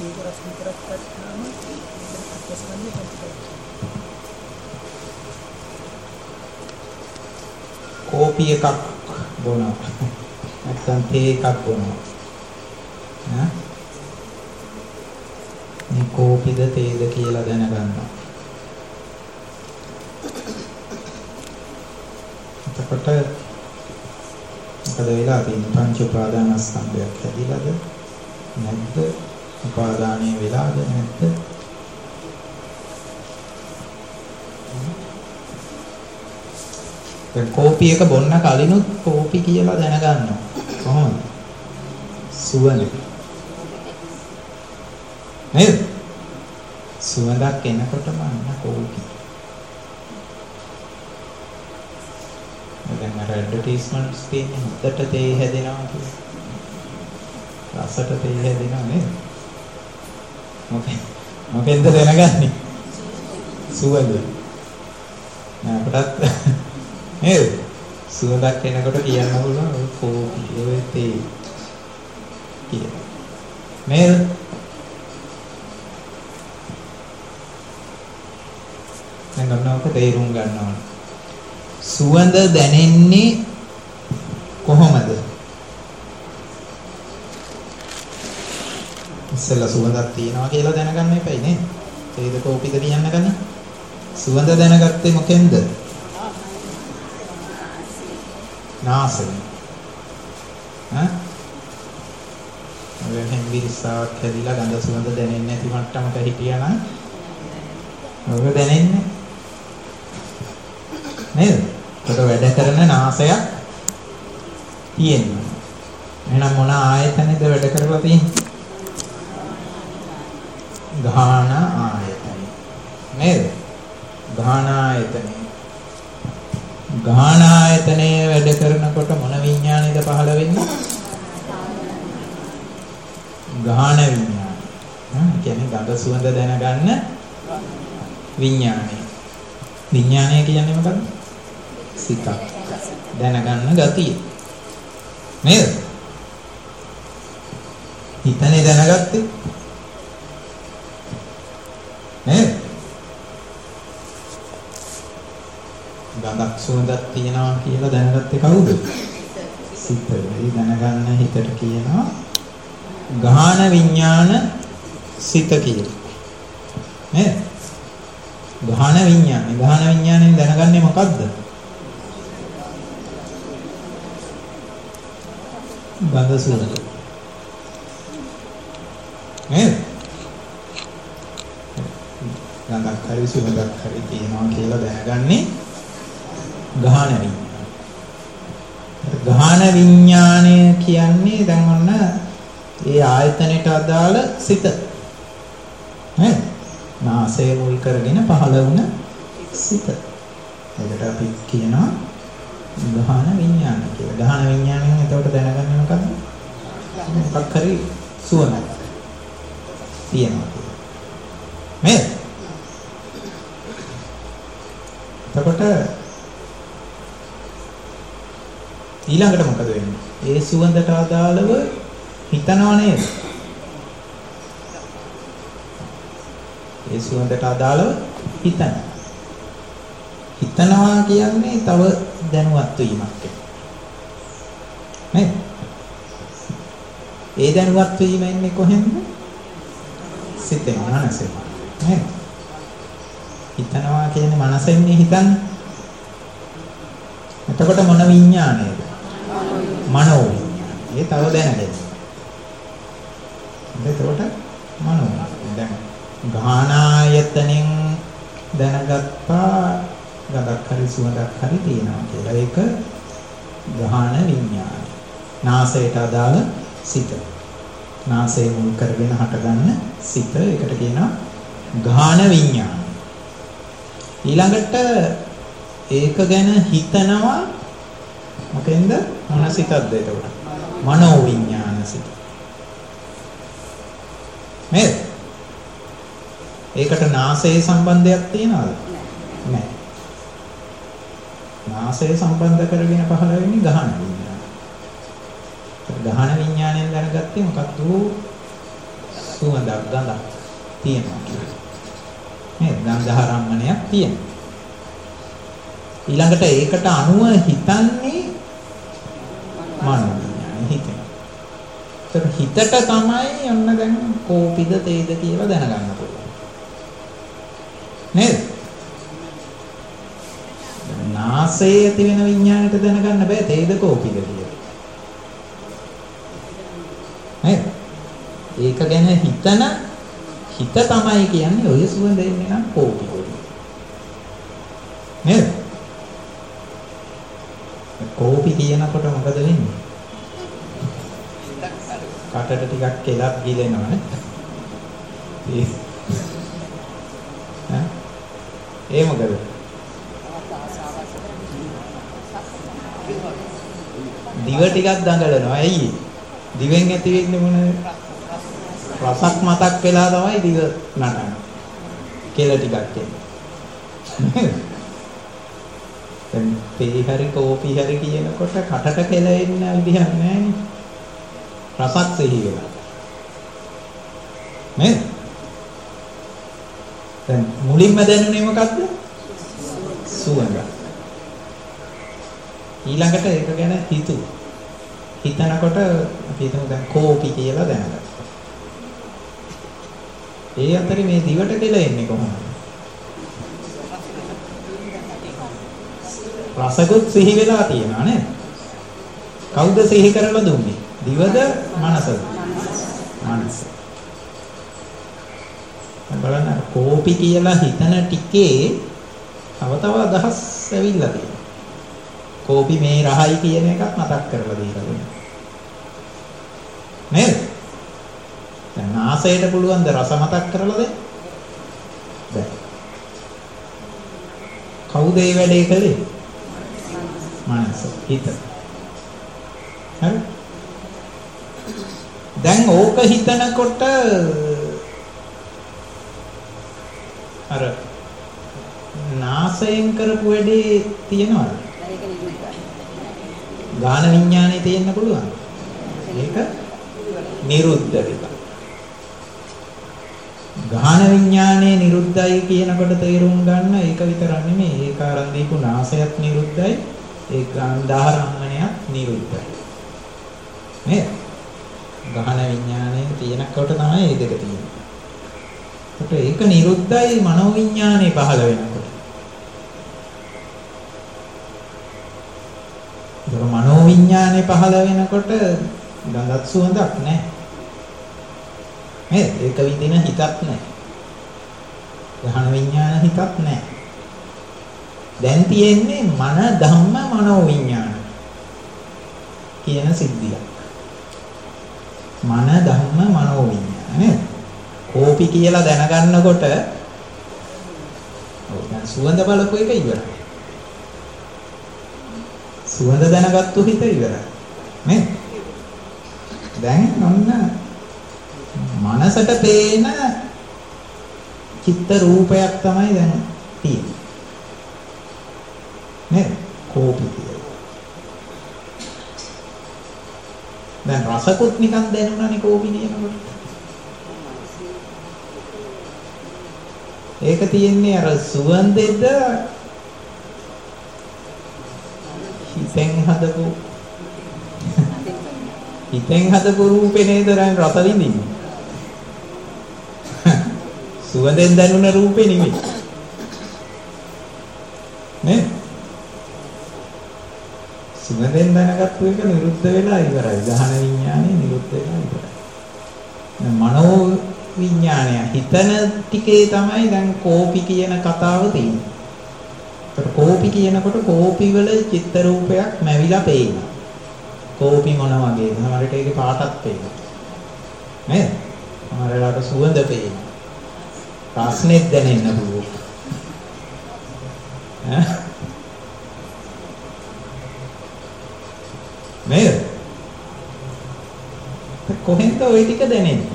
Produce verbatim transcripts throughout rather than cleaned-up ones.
ඒක රසන කරක් ගත්තාම ප්‍රසන්නය තමයි. කෝපි එකක් බොනවා. නැත්නම් තේ එකක් බොනවා. ඈ මේ කෝපිද තේද කියලා දැනගන්නවා. එතකොට මොකද වෙලා තියෙන්නේ? පංච උපාදානස්කන්ධයක් හැදිලාද නැද්ද? උපාදානීය වෙලාද නැද්ද? දැන් කෝපි එක බොන්න කලිනුත් කෝපි කියලා දැනගන්නවා. කොහොමද? සුවඳ. නේද? සුවඳක් එනකොටම අන්න කෝපි. දැන් අර ඇඩ්වර්ටයිස්මන්ට්ස් තියෙන්නේ හොඳට තේ හැදෙනවා කියලා. රසට තේ හැදෙනවා නේද? මොකෙන් මොකෙන්ද දැනගන්නේ? සුවඳ. අපටත් නේද? සුවඳක් එනකොට කියන්න පුළුවන් ඔය කෝපි ඔය තේ කියලා. නේද? දැන් ගන්නවක තේරුම් ගන්න ඕන. සුවඳ දැනෙන්නේ කොහොමද? ඉස්සෙල්ලා සුවඳක් තියෙනවා කියලා දැනගන්න එපයි නේ. තේද කෝපිද කියන්න ගන්නේ. සුවඳ දැනගත්තේ මොකෙන්ද? නාසයෙන්. ඈ? ඔය හැම්බිරිස්සාවක් හැදිලා ගඳ සුවඳ දැනෙන්නේ නැති මට්ටමක හිටියා නම් ඔබ දැනෙන්නේ නේද? ඒකට වැඩ කරන නාසයක් තියෙනවා. එහෙනම් මොන ආයතනෙද වැඩ කරලා තියෙන්නේ? ගාහන ආයතනෙ. නේද? ගාහන ආයතනෙ. ගාහන ආයතනයේ වැඩ කරනකොට මොන විඥානයද පහළ වෙන්නේ? ගාහන විඥානය. හ්ම් කියන්නේ ගඳ සුවඳ දැනගන්න විඥානය. විඥානය කියන්නේ මොකක්ද? සිතක්. දැනගන්න ගතිය. නේද? හිතනේ දැනගත්තේ. නේද? ගඳක් සුවඳක් තියනවා කියලා දැනගත්තේ කවුද? සිත. ඒ දැනගන්න හිතට කියනවා ගාහන විඥාන සිත කියලා. නේද? ගාහන විඥානේ. ගාහන විඥාණයෙන් දැනගන්නේ මොකද්ද? ගඳ සුවඳ. නේද? ගඳක් හරි සුවඳක් හරි තියෙනවා කියලා දැනගන්නේ ගාහන විඥානය. ගාහන විඥානය කියන්නේ දැන් ඔන්න ඒ ආයතනයට අදාළ සිත. නේද? නාසය මුල් කරගෙන පහළ වුණ සිත. ඒකට අපි කියනවා ගාහන විඥාන කියලා. ගාහන විඥානයෙන් එතකොට දැනගන්නේ මොකද්ද? මොකක් හරි සුවඳක් තියෙනවා. නේද? එතකොට ඊළඟට මොකද වෙන්නේ? ඒ සුවඳට අදාළව හිතනවා නේද? ඒ සුවඳට අදාළව හිතන. හිතනවා කියන්නේ තව දැනුවත් වීමක්. නේද? ඒ දැනුවත් වීම එන්නේ කොහෙන්ද? සිතෙන්, මනසෙන්. නේද? හිතනවා කියන්නේ මනසෙන්නේ හිතන්නේ. එතකොට මොන විඥානයද? මනෝ විඥානය. ඒ තව දැනගන්න. එතකොට මනෝ. දැන් ගාහනායතනෙන් දැනගත්තා ගඳක් හරි සුවඳක් හරි තියෙනවා කියලා. ඒක ගාහන විඥානය. නාසයට අදාළ සිත. නාසය මුල් කරගෙන හටගන්න සිත. ඒකට කියනවා ගාහන විඥානය. ඊළඟට ඒක ගැන හිතනවා මොකෙන්ද? මොන සිතක්ද එතකොට? මනෝ විඥාන සිත. නේද? ඒකට නාසයේ සම්බන්ධයක් තියනවද? නැහැ. නාසය සම්බන්ධ කරගෙන පහළ වෙන්නේ ගාහන විඥානය. ගාහන විඥාණයෙන් දැනගත්තේ මොකක්ද? සුවඳක් ගඳක් තියෙනවා කියලා. නේද? ගන්ධාරම්මණයක් තියෙනවා. ඊළඟට ඒකට අනුව හිතන්නේ මනෝ විඥානය හිතෙනවා. ඒක හිතට තමයි ඔන්න දැන් කෝපිද තේද කියලා දැනගන්න පුළුවන්. නේද? නාසයේ ඇති වෙන විඥාණයට දැනගන්න බෑ තේද කෝපිද කියලා. නේද? ඒක ගැන හිතන හිත තමයි කියන්නේ ඔය සුවඳ එන්නේ නම් කෝපිද. නේද? කෝපි කියනකොට මොකද වෙන්නේ? කටට ටිකක් කෙලක් ගිලෙනවා නේ. ඈ ඒ මොකද? දිව ටිකක් දඟලනවා. ඇයි? දිවෙන් ඇති වෙන්නේ මොන රසක් මතක් වෙලා තමයි දිව නටන්නේ. කෙල ටිකක් එන්නේ. දැන් තේ හරි කෝපි හරි කියනකොට කටට කෙල එන්න විදිහක් නැහැ නේ. රසක් සිහි වෙලා. නේද? දැන් මුලින්ම දැනුනේ මොකද්ද? සුවඳ. ඊළඟට ඒක ගැන හිතුවා. හිතනකොට අපි හිතමු දැන් කෝපි කියලා දැනගත්තා. ඒ අතරේ මේ දිවට කෙල එන්නේ කොහොමද? රසකුත් සිහි වෙලා තියෙනවා නේද? කවුද සිහි කරලා දුන්නේ? දිවද මනසද? මනස. බලන්න කෝපි කියලා හිතන ටිකේ තව තව අදහස් ඇවිල්ලා තියෙනවා. කෝපි මේ රහයි කියන එකත් මතක් කරලා දීලා දුන්නා. නේද? දැන් නාසයට පුළුවන් ද රස මතක් කරලා දෙන්න? බැහැ. කවුද මේ වැඩේ කළේ? මනස, හිත. හරි? දැන් ඕක හිතනකොට අර නාසයෙන් කරපු වැඩේ තියනවද? ගාන විඥානේ තියෙන්න පුළුවන්. ඒක නිරුද්ධ වෙලා. ගාන විඥානේ නිරුද්ධයි කියනකොට තේරුම් ගන්න ඒක විතරක් නෙමෙයි. ඒක ආරම්භ දීපු නාසයත් නිරුද්ධයි. ඒ ගන්ධාරම්මණයත් නිරුද්ධයි. නේද? ගහන විඥාණය තියෙනකොට තමයි ඒ දෙක තියෙන්නේ. ඒකට ඒක නිරුද්ධයි මනෝ විඥාණය පහළ වෙනකොට. ඒක මනෝ විඥාණය පහළ වෙනකොට ගඳක් සුවඳක් නැහැ. නේද? ඒක විදින හිතක් නැහැ. ගහන විඥාන හිතක් නැහැ. දැන් තියෙන්නේ මන ධම්ම මනෝ විඥාන කියන සිද්ධියක්. මන ධම්ම මනෝ විඥාන නේද? කෝපි කියලා දැනගන්නකොට ඔව් දැන් සුවඳ බලපු එක ඉවරයි. සුවඳ දැනගත්තු හිත ඉවරයි. නේද? දැන් ඔන්න මනසට පේන චිත්ත රූපයක් තමයි දැන් තියෙන්නේ. නේද? කෝපි කියලා. දැන් රසකුත් නිකන් දැනුණානේ කෝපි කියනකොට. ඒක තියෙන්නේ අර සුවඳෙද හිතෙන් හදපු හිතෙන් හදපු රූපේ නේද දැන් රස විඳින්නේ. සුවඳෙන් දැනුණ රූපේ නෙමෙයි. නේද? සුවඳෙන් දැනගත්තු එක නිරුද්ධ වෙලා ඉවරයි. ගහන විඥානය නිරුද්ධ වෙලා ඉවරයි. මනෝ විඥානය හිතන ටිකේ තමයි දැන් කෝපි කියන කතාව තියෙන්නේ. ඒකට කෝපි කියනකොට කෝපි වල චිත්ත රූපයක් මැවිලා පේනවා. කෝපි මොන වගේද? සමහරට ඒකේ පාටක් පේනවා. නේද? සමහරලාට සුවඳ පේනවා. රසනෙත් දැනෙන්න පුළුවන්. ඈ නේද? කොහෙන්ද ওই ටික දැනෙන්නේ?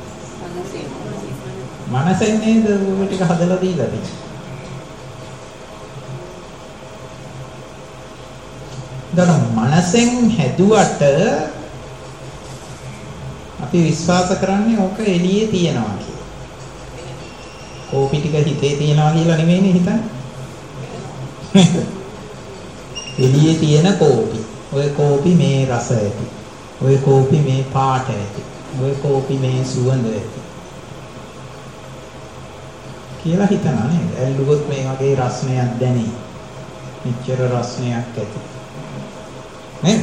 මනසෙන් නේද ওই ටික හදලා දීලා තියෙන්නේ. දැන් මනසෙන් හැදුවට අපි විශ්වාස කරන්නේ ඕක එළියේ තියෙනවා කියලා. කෝපි ටික හිතේ තියෙනවා කියලා නෙමෙයිනේ හිතන්නේ. එළියේ තියෙන කෝපි. ඔය කෝපි මේ රස ඇති. ඔය කෝපි මේ පාට ඇති. ඔය කෝපි මේ සුවඳ ඇති. කියලා හිතනවා නේද? ඇල්ලුවොත් මේ වගේ රසණයක් දැනේ. මෙච්චර රසණයක් ඇති. නේද?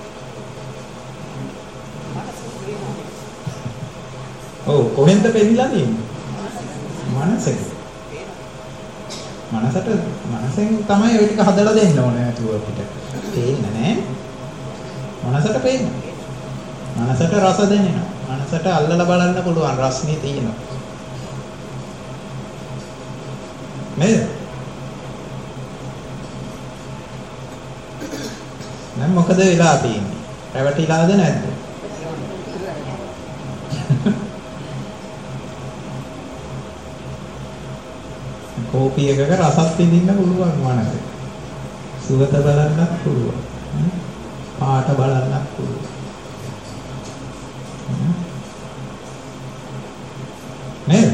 ඔව් කොහෙන්ද පෙන්නලා තියෙන්නේ? මනසෙන්. මනසට මනසෙන් තමයි ඔය ටික හදලා දෙන්න ඕනේ නේද අපිට. තේින්නේ නැහැ. මනසට පේන්නේ. මනසට රස දැනෙනවා. මනසට අල්ලලා බලන්න පුළුවන් රසනේ තියෙනවා. නේද? දැන් මොකද වෙලා තියෙන්නේ? රැවටිලාද නැද්ද? කෝපි එකක රසත් විඳින්න පුළුවන් මනසේ. සුවඳ බලන්නත් පුළුවන්. පාට බලන්නත් පුළුවන්. නේද?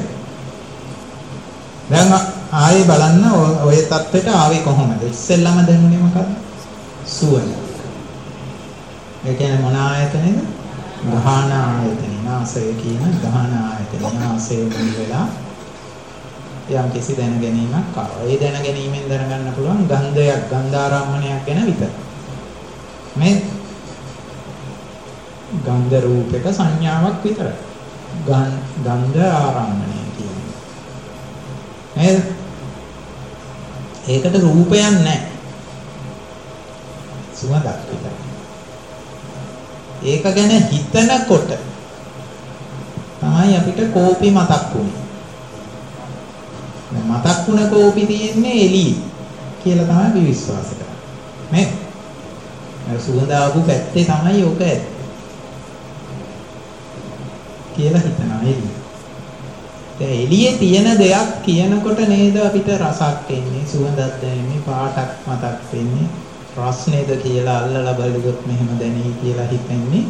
දැන් ආයේ බලන්න ඔය தත්වෙට ආවේ කොහොමද? ඉස්සෙල්ලාම දැනුනේ මොකක්ද? සුවඳ. ඒ කියන්නේ මොන ආයතනේද? ගාහන ආයතනේ. නාසය කියන ගාහන ආයතනේ. නාසය මුල් වෙලා යම් කිසි දැන ගැනීමක් ආවා. ඒ දැන ගැනීමෙන් දැනගන්න පුළුවන් ගන්ධයක්, ගන්ධාරම්මණයක් ගැන විතර. මේ ගන්ධ රූපයක සංඥාවක් විතරයි. ගන්ධ ආරම්මණය කියන්නේ. නේද? ඒකට රූපයක් නැහැ. සුවඳක් විතරයි. ඒක ගැන හිතනකොට තමයි අපිට කෝපි මතක් වුනේ. මතක් වුණ කෝපි තියෙන්නේ එළියේ කියලා තමයි අපි විශ්වාස කරන්නේ. නේද? අර සුවඳ ආපු පැත්තේ තමයි ඔක ඇත්තේ. කියලා හිතනවා එළියේ. දැන් එළියේ තියෙන දෙයක් කියනකොට නේද අපිට රසක් එන්නේ, සුවඳක් දැනෙන්නේ, පාටක් මතක් වෙන්නේ, රසනේද කියලා අල්ලලා බලුවොත් මෙහෙම දැනෙයි කියලා හිතන්නේ.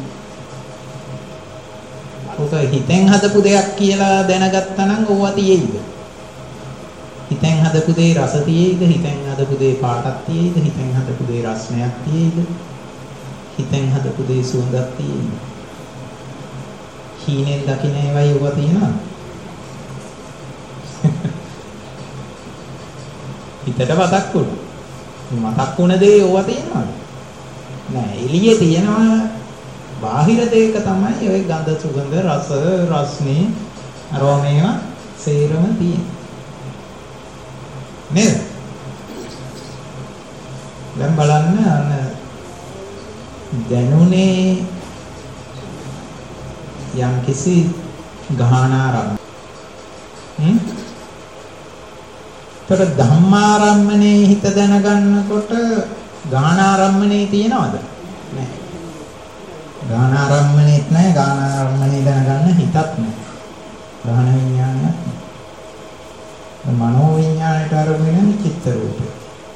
ඔක හිතෙන් හදපු දෙයක් කියලා දැනගත්තා නම් ඕවා තියෙයිද? හිතෙන් හදපු දේ රස තියෙයිද? හිතෙන් හදපු දේ පාටක් තියෙයිද? හිතෙන් හදපු දේ රසණයක් තියෙයිද? හිතෙන් හදපු දේ සුවඳක් තියෙයිද? හීනෙන් දකින්න ඒවයි ඔබ තියෙනවා. හිතට මතක් වුණා. මතක් වුණ දේ ඔබ තියෙනවද? නෑ. එළියේ තියෙනවා බාහිර දෙයක තමයි ඔය ගඳ සුගඳ රස රස්නේ අරෝමේව සේරම තියෙන්නේ. නේද? දැන් බලන්න අන්න දැනුනේ යම් කිසි ගාහනාරම්ම. හ්ම්? තර ධම්මාරම්මනේ හිත දැනගන්නකොට ගාහනාරම්මනේ තියනවද? නැහැ. ගාහනාරම්මනේත් නැහැ, ගාහනාරම්මනේ දැනගන්න හිතත් නැහැ. ගාහන විඥානයක් නැහැ. මනෝ විඥාණයට අරගෙන චිත්ත රූපය.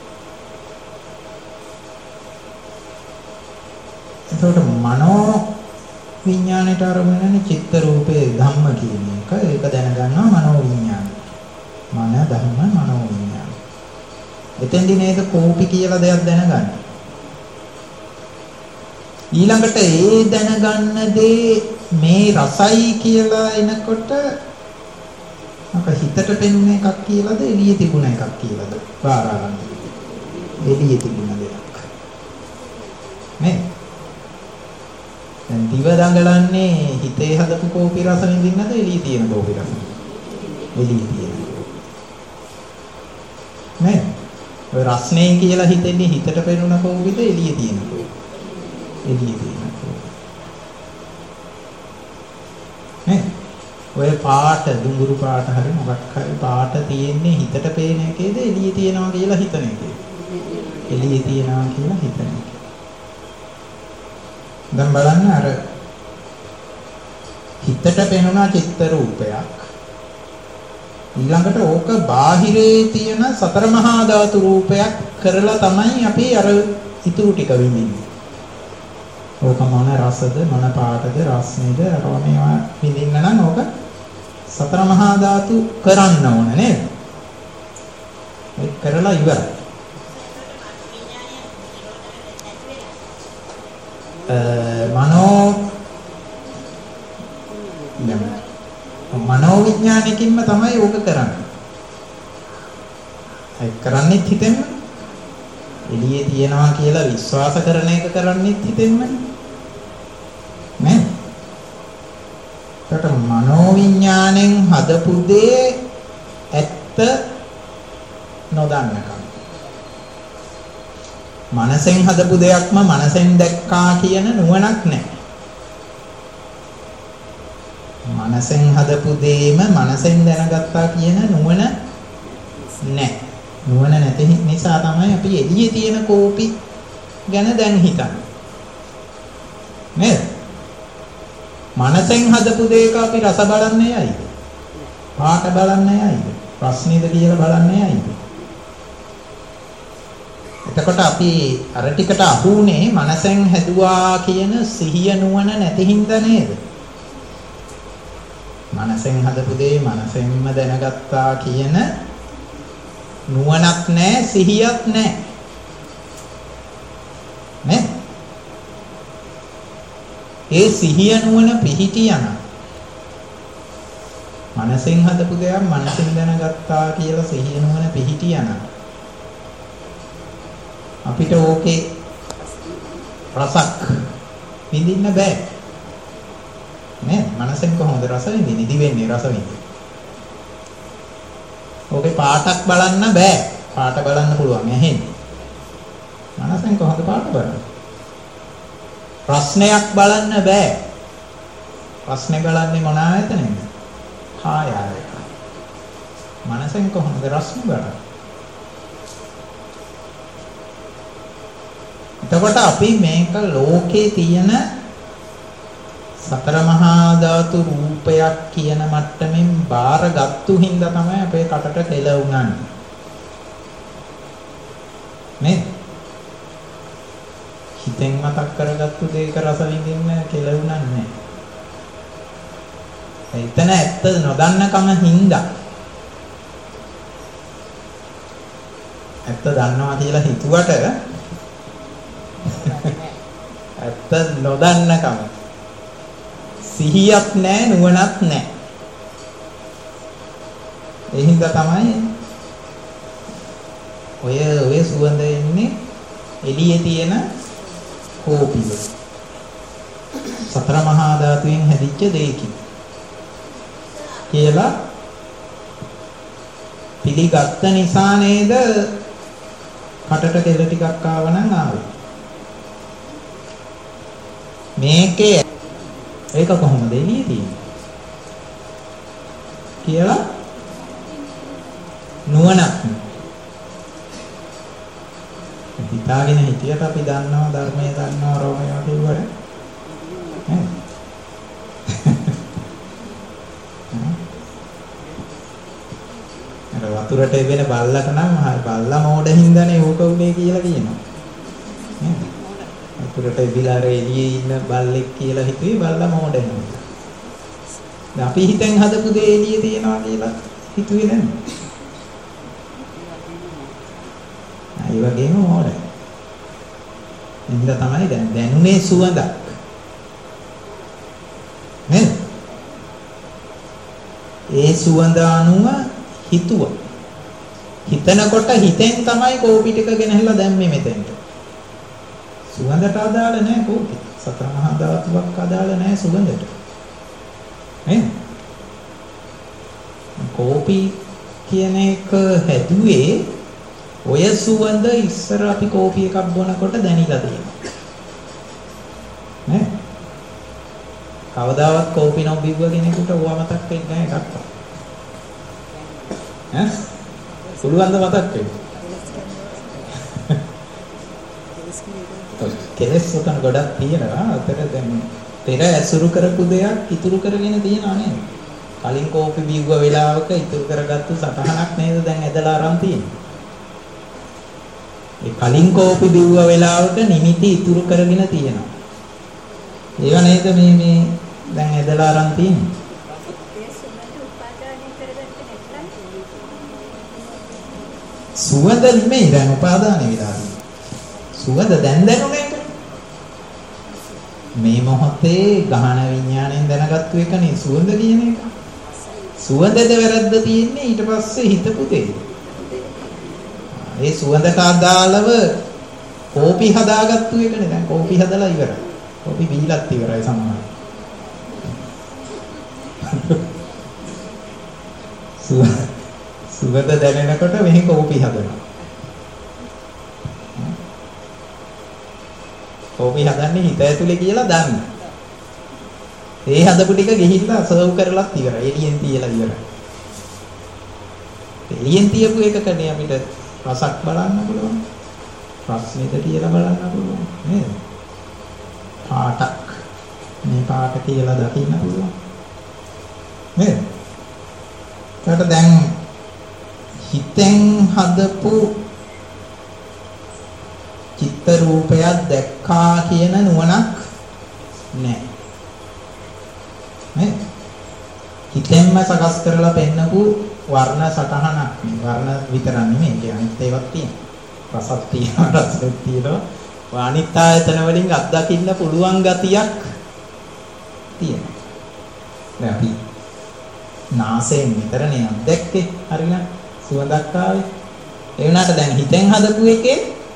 එතකොට මනෝ විඥාණයට අරගෙන චිත්ත රූපේ ධම්ම කියන එක ඒක දැනගන්නවා මනෝ විඥාණය. මන ධම්ම මනෝ විඥාණය. එතෙන්දී නේද කෝපි කියලා දෙයක් දැනගන්න. ඊළඟට ඒ දැනගන්න දේ මේ රසයි කියලා එනකොට අක හිතට පෙනුන එකක් කියලාද එළියේ තිබුණ එකක් කියලාද බාර ගන්න. එළියේ තිබුණ දෙයක්. නේ? දැන් දිව දඟලන්නේ හිතේ හදපු කෝපි රස විඳින්නද එළියේ තියෙන කෝපි රස? එළියේ තියෙන. නේ? ඔය රස්නේ කියලා හිතෙන්නේ හිතට පෙනුන කෝපිද එළියේ තියෙන කෝපි? එළියේ තියෙන කෝපි. නේ? ඔය පාට දුඹුරු පාට හරි මොකක් හරි පාට තියෙන්නේ හිතට පේන එකේද එළියේ තියනවා කියලා හිතන එකේද? එළියේ තියනවා කියලා හිතන එක. දැන් බලන්න අර හිතට පෙනුනා චිත්ත රූපයක් ඊළඟට ඕක බාහිරේ තියෙන සතර මහා ධාතු රූපයක් කරලා තමයි අපි අර ඉතුරු ටික විඳින්නේ. ඕක මොන රසද මොන පාටද රස්නේද අරවා මේවා විඳින්න නම් ඕක සතර මහා ධාතු කරන්න ඕන නේද? ඒක කරලා ඉවරයි. මනෝ මනෝ විඥානකින්ම තමයි ඕක කරන්නේ. ඒක කරන්නේ හිතෙන්ම. එළියේ තියනවා කියලා විශ්වාස කරන එක කරන්නේ හිතෙන්ම. නේ? ඒකට මනෝ විඥාණයෙන් හදපු දේ ඇත්ත නොදන්නකම. මනසෙන් හදපු දෙයක්ම මනසෙන් දැක්කා කියන නුවණක් නැහැ. මනසෙන් හදපු දෙයම මනසෙන් දැනගත්තා කියන නුවණ නැහැ. නුවණ නැති නිසා තමයි අපි එළියේ තියෙන කෝපි ගැන දැන් හිතන්නේ. නේද? මනසෙන් හදපු දෙයක අපි රස බලන්නේ ඇයිද? පාට බලන්නේ ඇයිද? ප්‍රශ්නේද කියලා බලන්නේ ඇයිද? එතකොට අපි අර ටිකට අහුනේ මනසෙන් හැදුවා කියන සිහිය නුවණ නැති හින්දා නේද? මනසෙන් හදපු දේ මනසෙන්ම දැනගත්තා කියන නුවණක් නැහැ සිහියක් නැහැ. නේ? ඒ සිහිය නුවණ පිහිටියන මනසෙන් හදපු දෙයක් මනසෙන් දැනගත්තා කියලා සිහිය නුවණ පිහිටියන අපිට ඕකේ රසක් විඳින්න බෑ. නේ? මනසෙන් කොහොමද රස විඳින්නේ? දිවෙන්නේ රස විඳින්නේ. ඕකේ පාටක් බලන්න බෑ. පාට බලන්න පුළුවන් ඇහෙන්නේ. මනසෙන් කොහොමද පාට බලන්නේ? ප්‍රශ්නයක් බලන්න බෑ. ප්‍රශ්නේ බලන්නේ මොන ආයතනෙන්ද? කාය ආයතන. මනසෙන් කොහොමද රස්නේ බලන්නේ? එතකොට අපි මේක ලෝකේ තියෙන සතර මහා ධාතු රූපයක් කියන මට්ටමින් බාරගත්තු හින්දා තමයි අපේ කටට කෙලවුණන්නේ. නේද? හිතෙන් මතක් කරගත්තු දෙයක රස විඳින්න කෙලවුණන්නේ නැහැ. එතන ඇත්ත නොදන්නකම හින්දා ඇත්ත දන්නවා කියලා හිතුවට ඇත්ත නොදන්නකම සිහියක් නැහැ නුවණක් නැහැ. ඒ හින්දා තමයි ඔය ඔය සුවඳ එන්නේ එළියේ තියෙන කෝපිය. සතර මහා ධාතුවෙන් හැදිච්ච දෙයකින් කියලා පිළිගත්ත නිසා නේද කටට කෙල ටිකක් ආවනම් ආවේ. මේකේ ඒක කොහොමද එළියේ තියෙන්නේ කියලා නුවණක් හිතාගෙන හිටියට අපි දන්නවා ධර්මයේ දන්නවා රෝමයා කියවර නේ අර වතුරට එවෙන බල්ලට නම් බල්ලා මෝඩ හින්දානේ ඕක උනේ කියලා කියනවා නේද? වතුරට එවිලා අර එළියේ ඉන්න බල්ලෙක් කියලා හිතුවේ බල්ලා මෝඩ වෙනවා. දැන් අපි හිතෙන් හදපු දේ එළියේ තියනවා කියලා හිතුවේ නේද? ඒ වගේම මෝඩයි. එන්න තමයි දැන් දැනුනේ සුවඳක්. නේද? ඒ සුවඳ අනුව හිතුවා. හිතනකොට හිතෙන් තමයි කෝපි ටික ගෙනහැලා දැම්මේ මෙතෙන්ට. සුවඳට අදාළ නැහැ කෝපි. සතර මහා ධාතුවක් අදාළ නැහැ සුවඳට. නේද? කෝපි කියන එක හැදුවේ ඔය සුවඳ ඉස්සර අපි කෝපි එකක් බොනකොට දැනිලා තියෙනවා. නේ? කවදාවත් කෝපි නොබිව්ව කෙනෙකුට ඕවා මතක් වෙන්නේ නැහැ එකක්වත්. ඈ? පුළුවන් ද මතක් වෙන්න? කෙලස් උතන ගොඩක් තියෙනවා. අතර දැන් පෙර ඇසුරු කරපු දෙයක් ඉතුරු කරගෙන තියෙනවා නේද? කලින් කෝපි බිව්ව වෙලාවක ඉතුරු කරගත්තු සටහනක් නේද දැන් ඇදලා අරන් තියෙන්නේ. ඒ කලින් කෝපි බිව්ව වෙලාවක නිමිති ඉතුරු කරගෙන තියෙනවා. ඒව නේද මේ මේ දැන් ඇදලා අරන් තියෙන්නේ. සුවඳ නෙමෙයි දැන් උපාදාන වෙලා තියෙන්නේ. සුවඳ දැන් දැනුනේ මේ මොහොතේ ගහන විඥාණයෙන් දැනගත්තු එකනේ සුවඳ කියන එක. සුවඳද වැරද්ද තියෙන්නේ ඊට පස්සේ හිතපු දෙය. ඒ සුවඳට අදාළව කෝපි හදාගත්තු එකනේ දැන් කෝපි හදලා ඉවරයි. කෝපි බීලත් ඉවරයි සමහර. සුවඳ දැනෙනකොට මෙහි කෝපි හදනවා. කෝපි හදන්නේ හිත ඇතුලේ කියලා දන්න. ඒ හදපු ටික ගිහිල්ලා සර්ව් කරලත් ඉවරයි. එළියෙන් තියලා ඉවරයි. එළියෙන් තියපු එකකනේ අපිට රසක් බලන්න පුළුවන්. ප්‍රශ්නෙද කියලා බලන්න පුළුවන්. නේද? පාටක් මේ පාට කියලා දකින්න පුළුවන්. නේද? ඒකට දැන් හිතෙන් හදපු චිත්ත රූපයක් දැක්කා කියන නුවණක් නැහැ. නේ? හිතෙන්ම සකස් කරලා පෙන්නපු වර්ණ සටහනක් නේ. වර්ණ විතර නෙමෙයි කියන්නේ ඒවත් තියෙනවා. රසක් තියෙනවා, රසක් තියෙනවා. අනිත් ආයතන වලින් අත්දකින්න පුළුවන් ගතියක් තියෙනවා. දැන් අපි නාසයෙන් විතරනේ අත්දැක්කේ හරියට සුවඳක් ආවේ. ඒ වුණාට දැන් හිතෙන් හදපු එකේ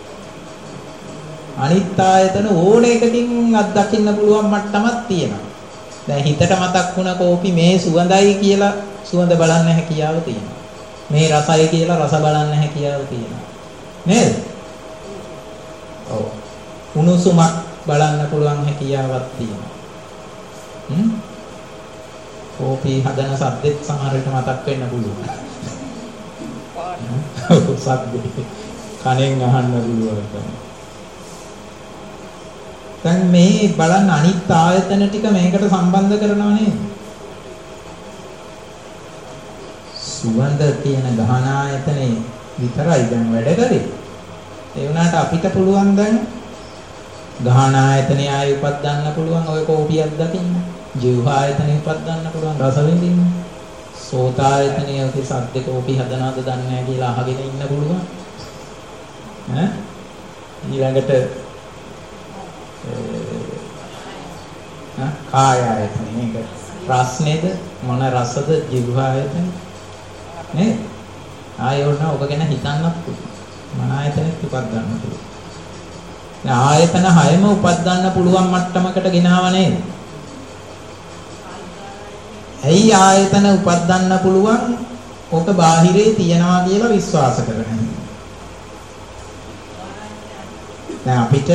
අනිත් ආයතන ඕන එකකින් අත්දකින්න පුළුවන් මට්ටමක් තියෙනවා. දැන් හිතට මතක් වුණ කෝපි මේ සුවඳයි කියලා සුවඳ බලන්න හැකියාව තියෙනවා. මේ රසයි කියලා රස බලන්න හැකියාව තියෙනවා. නේද? ඔව්. උණුසුමක් බලන්න පුළුවන් හැකියාවක් තියෙනවා. හ්ම්? කෝපි හදන සද්දෙත් සමහර විට මතක් වෙන්න පුළුවන්. ඔව් සද්දේ කනෙන් අහන්න පුළුවන්. දැන් මේ බලන්න අනිත් ආයතන ටික මේකට සම්බන්ධ කරනව නේද? සුවඳ කියන ගහන ආයතනේ විතරයි දැන් වැඩ කරේ. ඒ වුණාට අපිට පුළුවන් දැන් ගහන ආයතනේ ආයෙ උපදින්න පුළුවන් ඔය කෝපියක් දකින්න. ජීව ආයතනේ උපදින්න පුළුවන් රස විඳින්න. සෝත ආයතනේ ඔක සද්ද කෝපි හදනවද දන්නේ නැහැ කියලා අහගෙන ඉන්න පුළුවන්. ඈ ඊළඟට කාය ආයතන මේක ප්‍රශ්නේද මොන රසද ජීව ආයතන නේද ආයෝන ඔබ ගැන හිතන්නත් මන ආයතනෙත් උපදින්න පුළුවන් දැන් ආයතන හයම උපදින්න පුළුවන් මට්ටමකට ගෙනාව නේද ඇයි ආයතන උපදින්න පුළුවන් ඔක බාහිරේ තියනවා කියලා විශ්වාස කරගෙන දැන් අපිට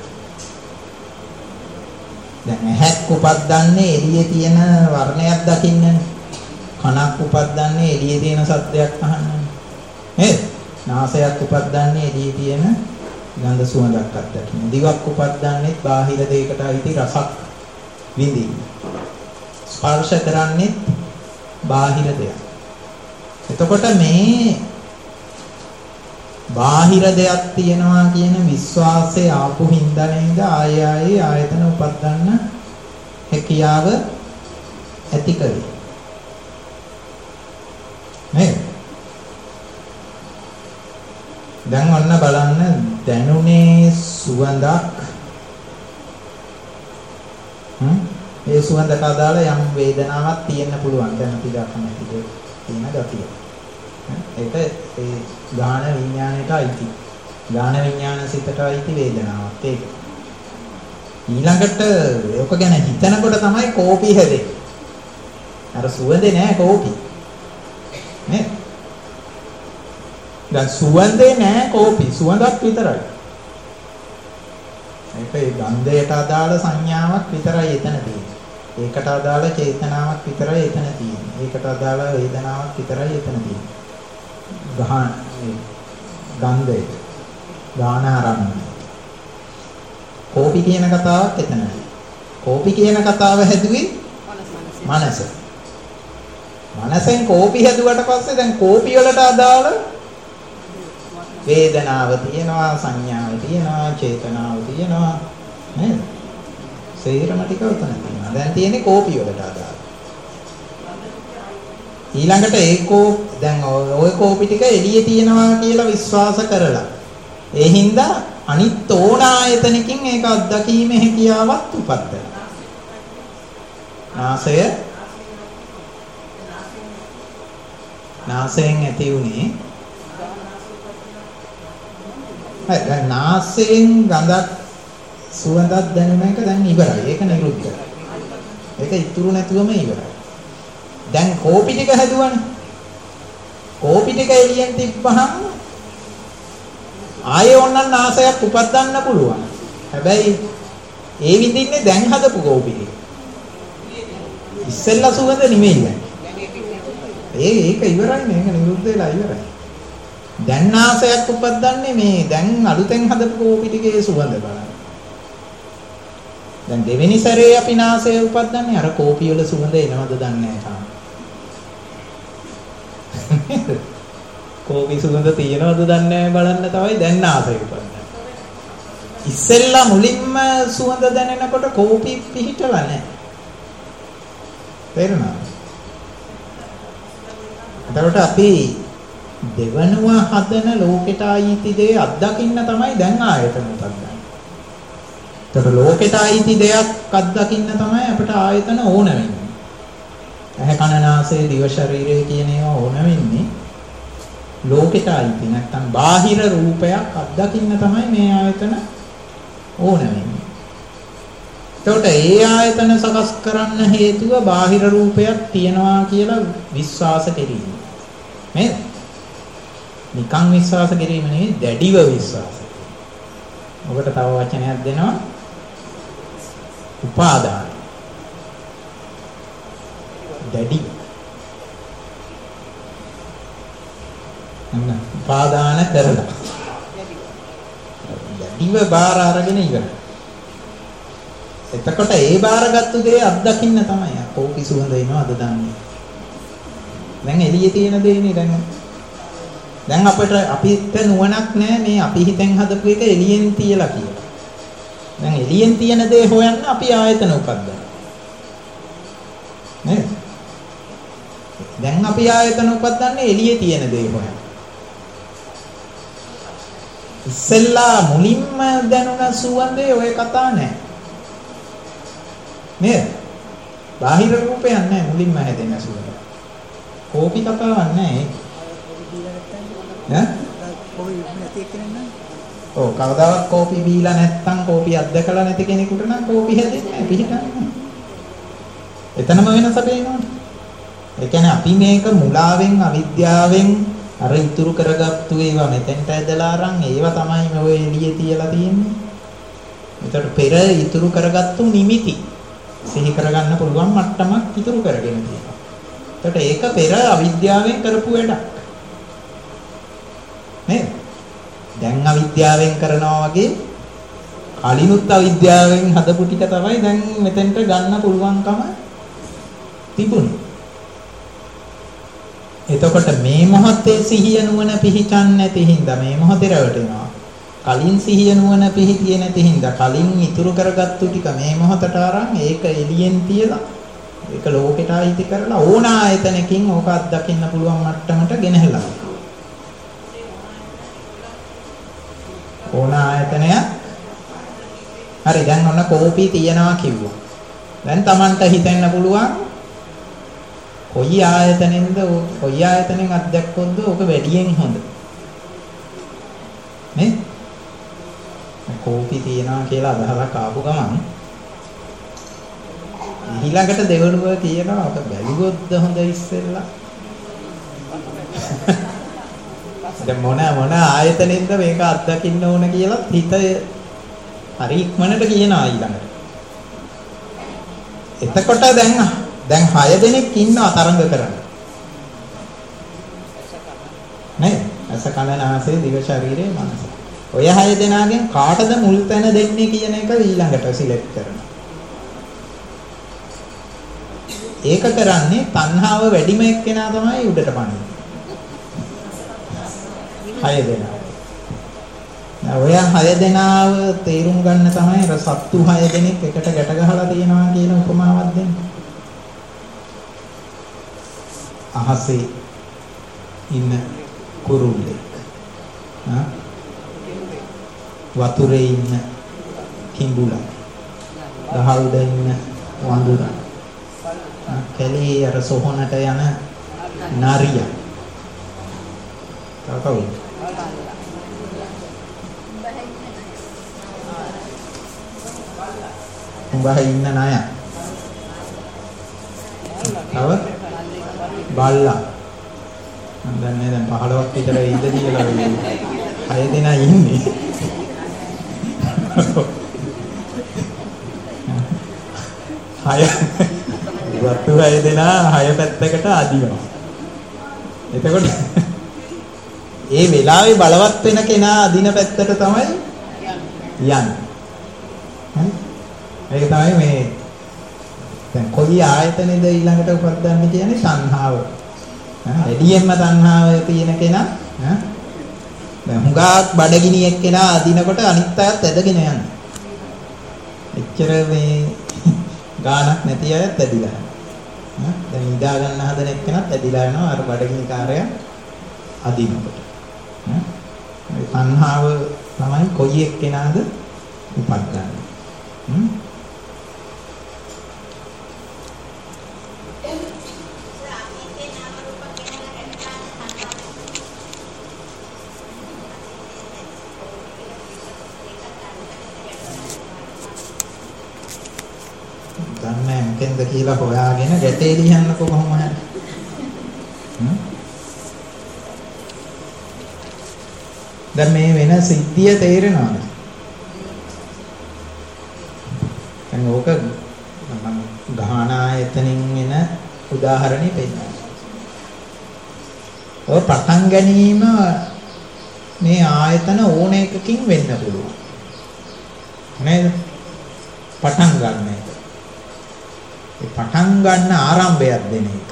දැන් ඇහක් උපද්දන්නේ එළියේ තියෙන වර්ණයක් දකින්නනේ. කනක් උපද්දන්නේ එළියේ තියෙන සද්දයක් අහන්නනේ. නේද? නාසයක් උපද්දන්නේ එළියේ තියෙන ගන්ධ සුවඳක් අත්දකින්න. දිවක් උපද්දන්නේ බාහිර දෙයකට අයිති රසක් විඳින්න. ස්පර්ශ කරන්නේ බාහිර දෙයක්. එතකොට මේ බාහිර දෙයක් තියෙනවා කියන විශ්වාසය ආපු හින්දා නේද ආය ආයේ ආයතන උපදින්න හැකියාව ඇති කරේ නේද දැන් ඔන්න බලන්න දැනුනේ සුවඳක් හ්ම් ඒ සුවඳට අදාළ යම් වේදනාවක් තියෙන්න පුළුවන් දැන් අපි දක්වන තියෙන ගතිය ඒක ඒ ගාන විඥාණයට අයිති. ගාන විඥාන සිතට අයිති වේදනාවක් ඒක. ඊළඟට ඔක ගැන හිතනකොට තමයි කෝපි හැදෙන්නේ. අර සුවඳේ නෑ කෝපි. නේ? දැන් සුවඳේ නෑ කෝපි. සුවඳක් විතරයි. ඒක ඒ ගන්ධයට අදාළ සංඥාවක් විතරයි එතන තියෙන්නේ. ඒකට අදාළ චේතනාවක් විතරයි එතන තියෙන්නේ. ඒකට අදාළ වේදනාවක් විතරයි එතන තියෙන්නේ. ගහන ගන්ධය ගාන ආරම්භය කෝපි කියන කතාවක් එතනයි කෝපි කියන කතාව හැදුවේ මනස මනසෙන් කෝපි හැදුවට පස්සේ දැන් කෝපි වලට අදාළ වේදනාව තියෙනවා සංඥාව තියෙනවා චේතනාව තියෙනවා නේද සේරම ටික උතන තියෙනවා. දැන් තියෙන්නේ කෝපි වලට අදාළ. ඊළඟට ඒකෝ දැන් ওই කෝපි ටික එළියේ තියෙනවා කියලා විශ්වාස කරලා. ඒ හින්දා අනිත් ඕන ආයතනකින් ඒක අත්දැකීමේ හැකියාවක් උපදිනවා. නාසය නාසයෙන් ඇති උනේ හරි නාසයෙන් ගඳක් සුවඳක් දැනෙන එක දැන් ඉවරයි. ඒක නිරුද්ධයි. ඒක ඉතුරු නැතුවම ඉවරයි. දැන් කෝපි ටික හැදුවනේ. කෝපි ටික එළියෙන් තිබ්බහම ආයේ ඕනනම් නාසයක් උපදින්න පුළුවන්. හැබැයි ඒ විදිහේ දැන් හදපු කෝපි ටික. ඉස්සෙල්ලා සුවඳ නෙමෙයි දැන්. ඒ ඒක ඉවරයි නේ. ඒක නිරුද්ධ වෙලා ඉවරයි. දැන් නාසයක් උපදින්නේ මේ දැන් අලුතෙන් හදපු කෝපි ටිකේ සුවඳ බලන්න. දැන් දෙවෙනි සැරේ අපි නාසය උපදින්නේ අර කෝපි වල සුවඳ එනවද දන්නේ නැහැ තාම. කෝපි සුවඳ තියෙනවද දන්නේ නැහැ බලන්න තමයි දැන් නාසය උපදින්නේ. ඉස්සෙල්ලා මුලින්ම සුවඳ දැනෙනකොට කෝපි පිහිටලා නැහැ. තේරුණාද? එතකොට අපි දෙවනුව හදන ලෝකෙට ආйти දේ අත්දකින්න තමයි දැන් ආයතන උපදින්නේ. ඒතර ලෝකෙට ආйти දෙයක් අත්දකින්න තමයි අපිට ආයතන ඕන වෙන්නේ. ඇහැ කන නාසය දිව ශරීරය කියන ඒවා ඕන වෙන්නේ ලෝකෙට ආйти නැත්තම් බාහිර රූපයක් අත්දකින්න තමයි මේ ආයතන ඕන වෙන්නේ. එතකොට ඒ ආයතන සකස් කරන්න හේතුව බාහිර රූපයක් තියනවා කියලා විශ්වාස කිරීම. නේද? නිකන් විශ්වාස කිරීම නෙවෙයි දැඩිව විශ්වාස. ඔබට තව වචනයක් දෙනවා. උපාදාන. දැඩි. අන්න උපාදාන කරලා. දැඩිව බාර අරගෙන ඉවරයි. එතකොට ඒ බාරගත්තු දේ අත්දකින්න තමයි. කෝපි සුවඳ එනවද දන්නේ. දැන් එළියේ තියෙන දේනේ දැන් දැන් අපිට අපිට නුවණක් නැහැ මේ අපි හිතෙන් හදපු එක එළියෙන් තියලා කියලා. දැන් එළියෙන් තියෙන දේ හොයන්න අපි ආයතන උපදිනවා. නේද? දැන් අපි ආයතන උපදින්නේ එළියේ තියෙන දේ හොයන්න. ඉස්සෙල්ලා මුලින්ම දැනුණ සුවඳේ ඔය කතා නැහැ. නේද? බාහිර රූපයක් නැහැ මුලින්ම හැදෙන සුවඳ. කෝපි කතාවක් නැහැ. ඈ? කොහොමද නැති කෙනෙක්? ඔව් කවදාවත් කෝපි බීලා නැත්නම් කෝපි අත්දකලා නැති කෙනෙකුට නම් කෝපි හැදෙන්නේ නැහැ පිළිගන්නේ. එතනම වෙනස පේනවනේ. ඒ කියන්නේ අපි මේක මුලාවෙන් අවිද්‍යාවෙන් අර ඉතුරු කරගත්තු ඒවා මෙතෙන්ට ඇදලා අරන් ඒවා තමයි මේ ඔය එළියේ තියලා තියෙන්නේ. ඒතර පෙර ඉතුරු කරගත්තු නිමිති සිහි කරගන්න පුළුවන් මට්ටමක් ඉතුරු කරගෙන තියෙනවා. ඒකට ඒක පෙර අවිද්‍යාවෙන් කරපු වැඩක්. නේද? දැන් අවිද්‍යාවෙන් කරනවා වගේ කලිනුත් අවිද්‍යාවෙන් හදපු ටික තමයි දැන් මෙතෙන්ට ගන්න පුළුවන්කම තිබුණේ. එතකොට මේ මොහොතේ සිහිය නුවණ පිහිටන්නේ නැති හින්දා මේ මොහොතේ රැවටෙනවා. කලින් සිහිය නුවණ පිහිටියේ නැති හින්දා කලින් ඉතුරු කරගත්තු ටික මේ මොහොතට අරන් ඒක එළියෙන් තියලා ඒක ලෝකෙට ආйти කරලා ඕන ආයතනකින් ඕක අත්දකින්න පුළුවන් මට්ටමට ගෙනහැලා. ඕන ආයතනය හරි දැන් ඔන්න කෝපි තියනවා කිව්වා. දැන් Tamanට හිතෙන්න පුළුවන් කොයි ආයතනෙන්ද කොයි ආයතනෙන් අත්දැක්කොත්ද ඕක වැඩියෙන් හොඳ. නේ? කෝපි තියනවා කියලා අදහසක් ආපු ගමන් ඊළඟට දෙවනුව කියනවා ඔක බැලුවොත්ද හොඳ ඉස්සෙල්ලා. දැන් මොන මොන ආයතනෙන්ද මේක අත්දකින්න ඕන කියලා හිත හරි ඉක්මනට කියනවා ඊළඟට. එතකොට දැන් දැන් හය දෙනෙක් ඉන්නවා තරඟ කරන්න. නේද? අස කන නාසය දිව ශරීරය මනස. ඔය හය දෙනාගෙන් කාටද මුල් තැන දෙන්නේ කියන එක ඊළඟට සිලෙක්ට් කරනවා. ඒක කරන්නේ තණ්හාව වැඩිම එක්කෙනා තමයි උඩට පනින්නේ. හය දෙනා. ඔය හය දෙනාව තේරුම් ගන්න තමයි අර සත්තු හය දෙනෙක් එකට ගැට ගහලා තියෙනවා කියන උපමාවක් දෙන්නේ. අහසේ ඉන්න කුරුල්ලෙක්. ආ වතුරේ ඉන්න කිඹුලා. දහවුද ඉන්න වඳුරා. කැලේ අර සොහොනට යන නාරියා. තාකවුද? උඹහේ ඉන්න ණය. තව බල්ලා. මම දන්නේ දැන් පහළොවක් විතර ඉඳ කියලා වෙන්නේ. හය දෙනා ඉන්නේ. හය වතු හය දෙනා හය පැත්තකට අදිනවා. එතකොට ඒ වෙලාවේ බලවත් වෙන කෙනා අදින පැත්තට තමයි යන්නේ. ඒක තමයි මේ දැන් කොයි ආයතනයේද ඊළඟට උපදින්නේ කියන්නේ සංහාව. වැඩියෙන්ම සංහාව තියෙන කෙනා දැන් හුඟක් බඩගිනි එක්කෙනා අදිනකොට අනිත් අයත් ඇදගෙන යනවා. එච්චර මේ ගානක් නැති අයත් ඇදිලා යනවා. දැන් ඉදා ගන්න හදන එක්කෙනත් ඇදිලා යනවා අර බඩගිනි කාර්යය අදිනකොට. මේ සංහාව තමයි කොයි එක්කෙනාද උපදින්නේ. හ්ම් දන්නේ මොකෙන්ද කියලා හොයාගෙන ගැටේ ලියන්නකො කොහොම හරි. හ්ම් දැන් මේ වෙන සිද්ධිය තේරෙනවද? දැන් ඕක මම ගහන ආයතනින් එන උදාහරණෙ පෙන්නනවා. ඔය පටන් ගැනීම මේ ආයතන ඕන එකකින් වෙන්න පුළුවන්. නේද? පටන් ගන්න එක. ඒ පටන් ගන්න ආරම්භයක් දෙන එක.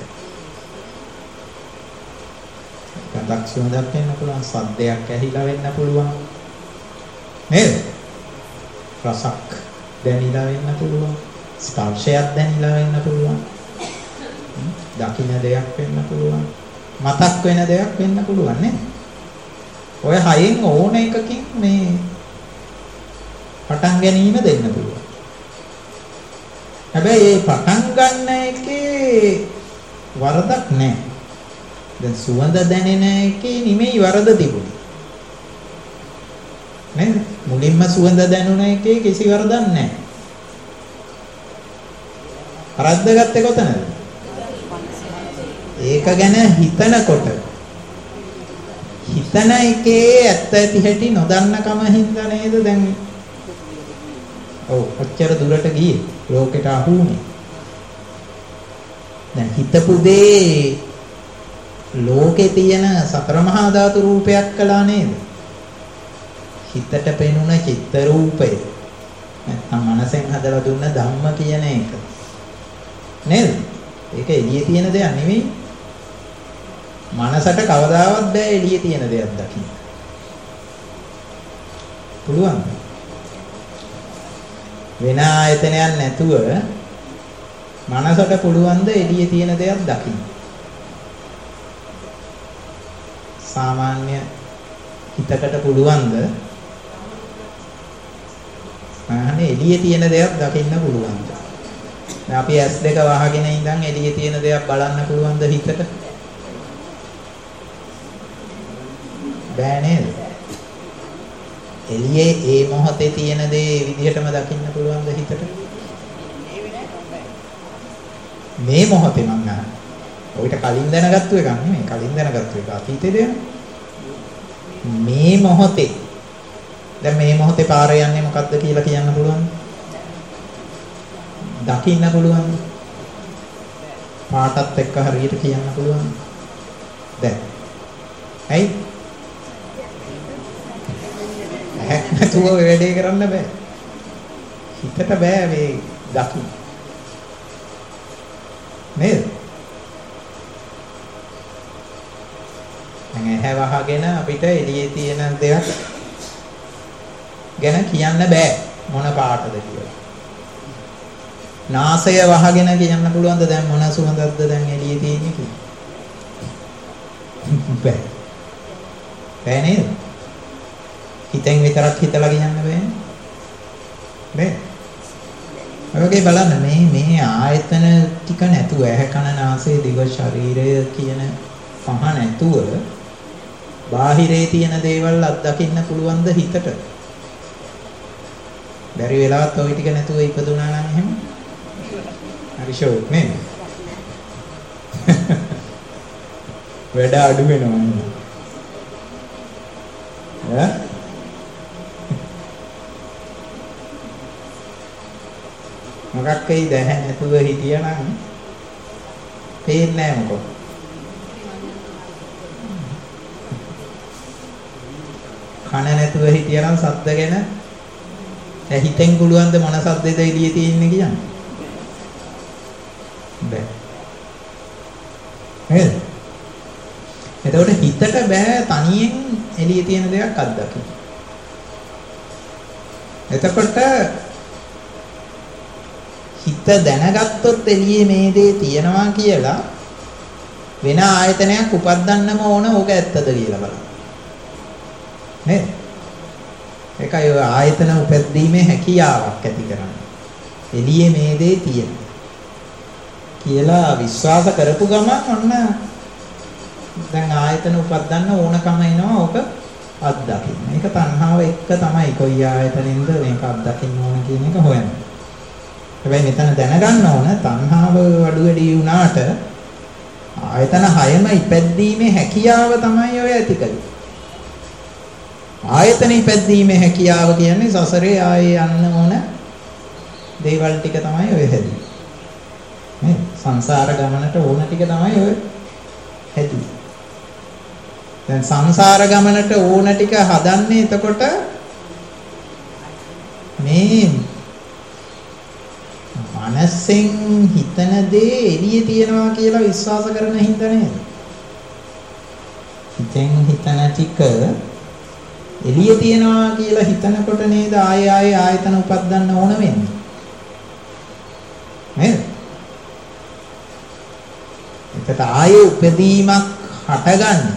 ගඳක් සුවඳක් වෙන්න පුළුවන්, සද්දයක් ඇහිලා වෙන්න පුළුවන්. නේද? රසක් දැනිලා වෙන්න පුළුවන්, ස්පර්ශයක් දැනිලා වෙන්න පුළුවන්. දකින්න දෙයක් වෙන්න පුළුවන්, මතක් වෙන දෙයක් වෙන්න පුළුවන් නේද? ඔය හයෙන් ඕන එකකින් මේ පටන් ගැනීම දෙන්න පුළුවන්. හැබැයි මේ පටන් ගන්න එකේ වරදක් නැහැ. දැන් සුවඳ දැනෙන එකේ නෙමෙයි වරද තිබුණේ. නේද? මුලින්ම සුවඳ දැනුන එකේ කිසි වරදක් නැහැ. වරද්ද ගත්තේ කොතනද? ඒක ගැන හිතනකොට හිතන එකේ ඇත්ත ඇති හැටි නොදන්නකම හින්දා නේද දැන් ඔව් ඔච්චර දුරට ගියේ ලෝකෙට අහුුනේ. දැන් හිතපු දේ ලෝකේ තියෙන සතර මහා ධාතු රූපයක් කළා නේද? හිතට පෙනුන චිත්ත රූපය. නැත්නම් මනසෙන් හදලා දුන්න ධම්ම කියන එක. නේද? ඒක එළියේ තියෙන දෙයක් නෙවෙයි. මනසට කවදාවත් බෑ එළියේ තියෙන දෙයක් දකින්න. පුළුවන්. වෙන ආයතනයක් නැතුව මනසට පුළුවන් ද එළියේ තියෙන දෙයක් දකින්න. සාමාන්‍ය හිතකට පුළුවන්ද අනේ එළියේ තියෙන දෙයක් දකින්න පුළුවන්ද? දැන් අපි ඇස් දෙක වහගෙන ඉඳන් එළියේ තියෙන දෙයක් බලන්න පුළුවන්ද හිතට? බෑ නේද? එළියේ ඒ මොහොතේ තියෙන දේ ඒ විදිහටම දකින්න පුළුවන්ද හිතට? මේ මොහොතේ මං අහන්නේ. ඔයිට කලින් දැනගත්තු එකක් නෙමෙයි. කලින් දැනගත්තු එක අතීතේ දෙන. මේ මොහොතේ දැන් මේ මොහොතේ පාර යන්නේ මොකද්ද කියලා කියන්න පුළුවන්ද? දකින්න පුළුවන්ද? පාටත් එක්ක හරියට කියන්න පුළුවන්ද? දැන්. ඇයි? ඇහක් නැතුව ඔය වැඩේ කරන්න බෑ. හිතට බෑ මේ දකින්න. නේද? දැන් ඇහැ වහගෙන අපිට එළියේ තියෙන දෙයක් ගැන කියන්න බෑ මොන පාටද කියලා. නාසය වහගෙන කියන්න පුළුවන්ද දැන් මොන සුවඳක්ද දැන් එළියේ තියෙන්නේ කියලා? බෑ. බෑ නේද? හිතෙන් විතරක් හිතලා කියන්න බෑනේ. බෑ. ඔයගේ බලන්න මේ මේ ආයතන ටික නැතුව ඇහැ කන නාසය දිව ශරීරය කියන පහ නැතුව බාහිරේ තියෙන දේවල් අත්දකින්න පුළුවන්ද හිතට? බැරි වෙලාවත් ওই ටික නැතුව ඉපදුනා නම් එහෙම හරි ෂෝක් නේද? වැඩ අඩු වෙනවා ඈ මොකක් වෙයි දැහැ නැතුව හිටියනම් පේන්නේ නැහැ මොකද? කන නැතුව හිටියනම් ශබ්ද ගැන හිතෙන් පුළුවන් ද මොන ශබ්දෙද එළියේ තියෙන්නේ කියන්නේ? බෑ. නේද? එතකොට හිතට බෑ තනියෙන් එළියේ තියෙන දෙයක් අත්දකින්න. එතකොට හිත දැනගත්තොත් එළියේ මේ දේ තියෙනවා කියලා වෙන ආයතනයක් උපදින්නම ඕන ඕක ඇත්තද කියලා බලන්න. නේද? ඒකයි ඔය ආයතන උපැද්දීමේ හැකියාවක් ඇති කරන්නේ. එළියේ මේ දේ තියෙනවා කියලා විශ්වාස කරපු ගමන් ඔන්න දැන් ආයතන උපදින්න ඕනකම එනවා ඕක අත්දකින්න. මේක තණ්හාව එක්ක තමයි කොයි ආයතනින්ද මේක අත්දකින්න ඕන කියන එක හොයන්නේ. හැබැයි මෙතන දැනගන්න ඕන තණ්හාව අඩු වැඩි වුණාට ආයතන හයම ඉපැද්දීමේ හැකියාව තමයි ඔය ඇති කරන්නේ. ආයතන ඉපැද්දීමේ හැකියාව කියන්නේ සසරේ ආයේ යන්න ඕන දේවල් ටික තමයි ඔය හැදුවේ. නේ සංසාර ගමනට ඕන ටික තමයි ඔය හැදුවේ. දැන් සංසාර ගමනට ඕන ටික හදන්නේ එතකොට මේ මනසෙන් හිතන දේ එළියේ තියනවා කියලා විශ්වාස කරන හින්දා නේද? හිතෙන් හිතන ටික එළියේ තියනවා කියලා හිතනකොට නේද ආය ආය ආයතන උපදින්න ඕන වෙන්නේ. නේද? එතකොට ආයේ උපදීමක් හටගන්නේ.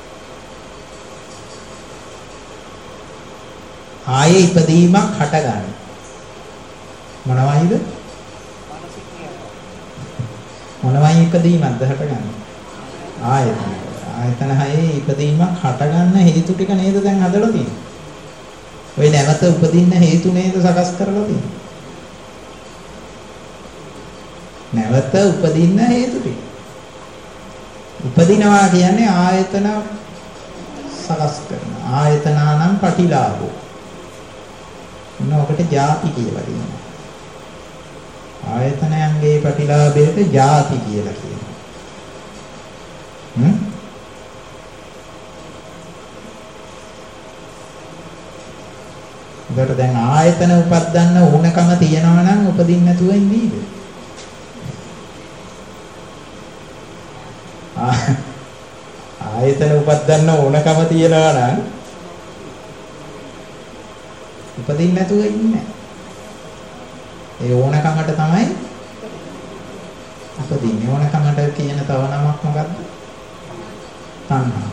ආයේ ඉපදීමක් හටගන්නේ. මොනවයිද? මොනවයි ඉපදීමක්ද හටගන්නේ? ආයතන. ආයතන හයේ ඉපදීමක් හටගන්න හේතු ටික නේද දැන් හදලා තියෙන්නේ. ඔය නැවත උපදින්න හේතු නේද සකස් කරලා තියෙන්නේ. නැවත උපදින්න හේතු ටික. උපදිනවා කියන්නේ ආයතන සකස් කරන. ආයතනානම් පටිලාභෝ. මොනකට ಜಾති කියලා කියනවා. ආයතනයන්ගේ ප්‍රතිලාභයට ಜಾති කියලා කියනවා. හ්ම්? ඒකට දැන් ආයතන උපදින්න ඕනකම තියනවා නම් උපදින්න නැතුව ඉඳීද? ආයතන උපදින්න ඕනකම තියනවා නම් උපදින්න නැතුව ඉන්නේ. ඒ ඕනකමට තමයි උපදින්නේ. ඕනකමට කියන තව නමක් මොකද්ද? තණ්හා.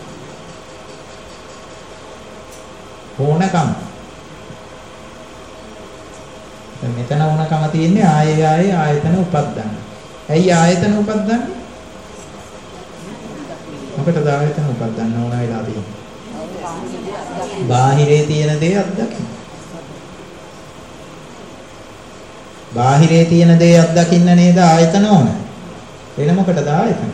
ඕනකම. දැන් මෙතන ඕනකම තියෙන්නේ ආයේ ආයේ ආයතන උපදින්න. ඇයි ආයතන උපදින්නේ? මොකටද ආයතන උපදින්න ඕන වෙලා තියෙන්නේ? බාහිරේ තියෙන දේ අත්දකින්න. බාහිරේ තියෙන දේ අත්දකින්න නේද ආයතන ඕන. වෙන මොකටද ආයතන?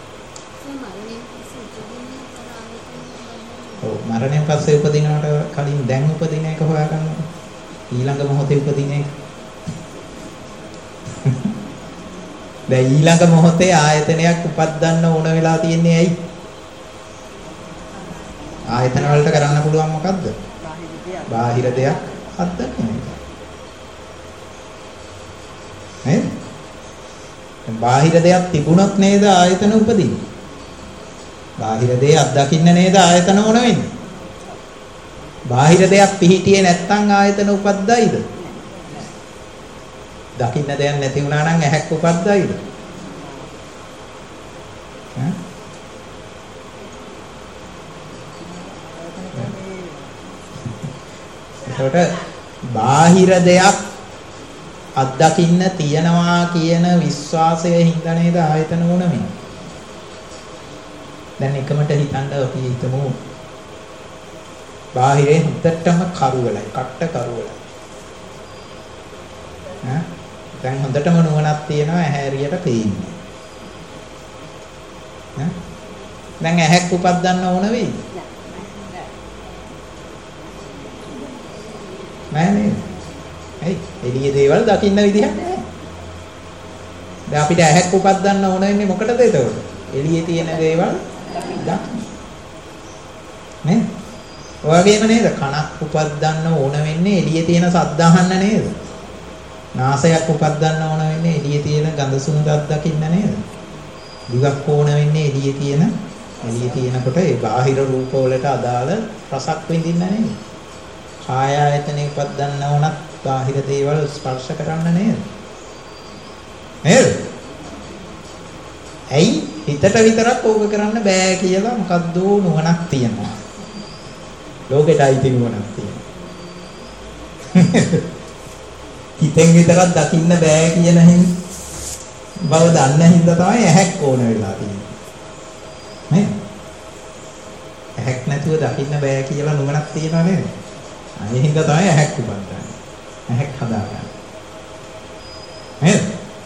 ඔව් මරණයෙන් පස්සේ උපදිනවට කලින් දැන් උපදින එක හොයාගන්නකො. ඊළඟ මොහොතේ උපදින එක. දැන් ඊළඟ මොහොතේ ආයතනයක් උපදින්න ඕන වෙලා තියෙන්නේ ඇයි? ආයතන වලට කරන්න පුළුවන් මොකද්ද? බාහිර දෙයක් අත්දකින්න. නේද? බාහිර දෙයක් තිබුණොත් නේද ආයතන උපදින්නේ. බාහිර දේ අත්දකින්න නේද ආයතන ඕන වෙන්නේ. බාහිර දෙයක් පිහිටියේ නැත්නම් ආයතන උපද්දයිද? දකින්න දෙයක් නැති වුණා නම් ඇහැක් උපද්දයිද? ඈ? ඒකට බාහිර දෙයක් අත්දකින්න තියනවා කියන විශ්වාසය හින්දා නේද ආයතන වුණේ. දැන් එකමට හිතන්න අපි හිතමු බාහිරේ හුත්තටම කරුවලයි කට්ට කරුවලයි. ඈ දැන් හොඳටම නුවණක් තියෙනවා ඇහැරියට පේන්නේ. ඈ දැන් ඇහැක් උපදින්න ඕන වෙයි. නෑ නේද? ඇයි එළියේ දේවල් දකින්න විදිහක් නෑ. දැන් අපිට ඇහැක් උපදින්න ඕන වෙන්නේ මොකටද එතකොට? එළියේ තියෙන දේවල් දකින්න. නේ? ඔයගෙම නේද කනක් උපදින්න ඕන වෙන්නේ එළියේ තියෙන ශබ්ද අහන්න නේද? නාසයක් උපදින්න ඕන වෙන්නේ එළියේ තියෙන ගඳ සුවඳක් දකින්න නේද? දිවක් ඕන වෙන්නේ එළියේ තියෙන එළියේ තියෙනකොට ඒ බාහිර රූප වලට අදාළ රසක් විඳින්න නේද? කාය ආයතනෙ උපදින්න ඕනත් බාහිර දේවල් ස්පර්ශ කරන්න නේද? නේද? ඇයි හිතට විතරක් ඕක කරන්න බෑ කියලා මොකද්ද නුවණක් තියෙනවා. ලෝකෙට අයිති නුවණක් තියෙනවා. හිතෙන් විතරක් දකින්න බෑ කියන හින් බව දන්න හින්දා තමයි ඇහැක් ඕන වෙලා තියෙන්නේ. නේද? ඇහැක් නැතුව දකින්න බෑ කියලා නුවණක් තියෙනවා නේද? ඒ හින්දා තමයි ඇහැක් උපදින්නේ. ඇහැක් හදාගන්න. නේද?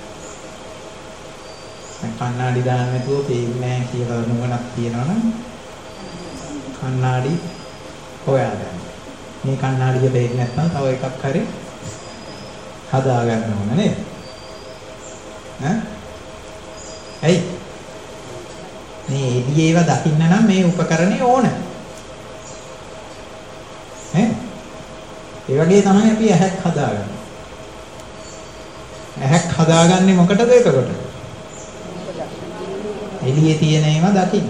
කන්නාඩි දාන්න නැතුව පේන්නේ නැහැ කියලා නුවණක් තියෙනවනම් කන්නාඩි හොයාගන්න. මේ කන්නාඩිය පේන්නේ නැත්නම් තව එකක් හරි හදාගන්න ඕන නේද? ඈ? ඇයි? මේ එළියේව දකින්න නම් මේ උපකරණේ ඕන. ඈ? ඒ වගේ තමයි අපි ඇහැක් හදාගන්නේ. ඇහැක් හදාගන්නේ මොකටද එතකොට? එළියේ තියෙන ඒවා දකින්න.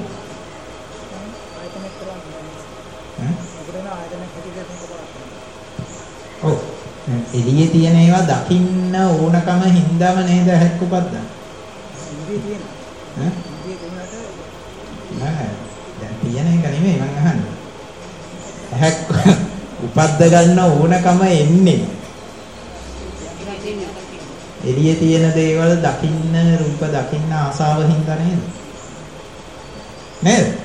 ඔව්. එළියේ තියෙන ඒවා දකින්න ඕනකම හින්දාම නේද ඇහැක් උපද්දන්නේ. ඉන්දිය තියෙන. ඈ? ඉන්දිය කොහොමද? නෑ. දැන් තියෙන එක නෙමෙයි මං අහන්නේ. ඇහැක් උපද්ද ගන්න ඕනකම එන්නේ. එළියේ තියෙන දේවල් දකින්න රූප දකින්න ආසාව හින්දා නේද? නේද?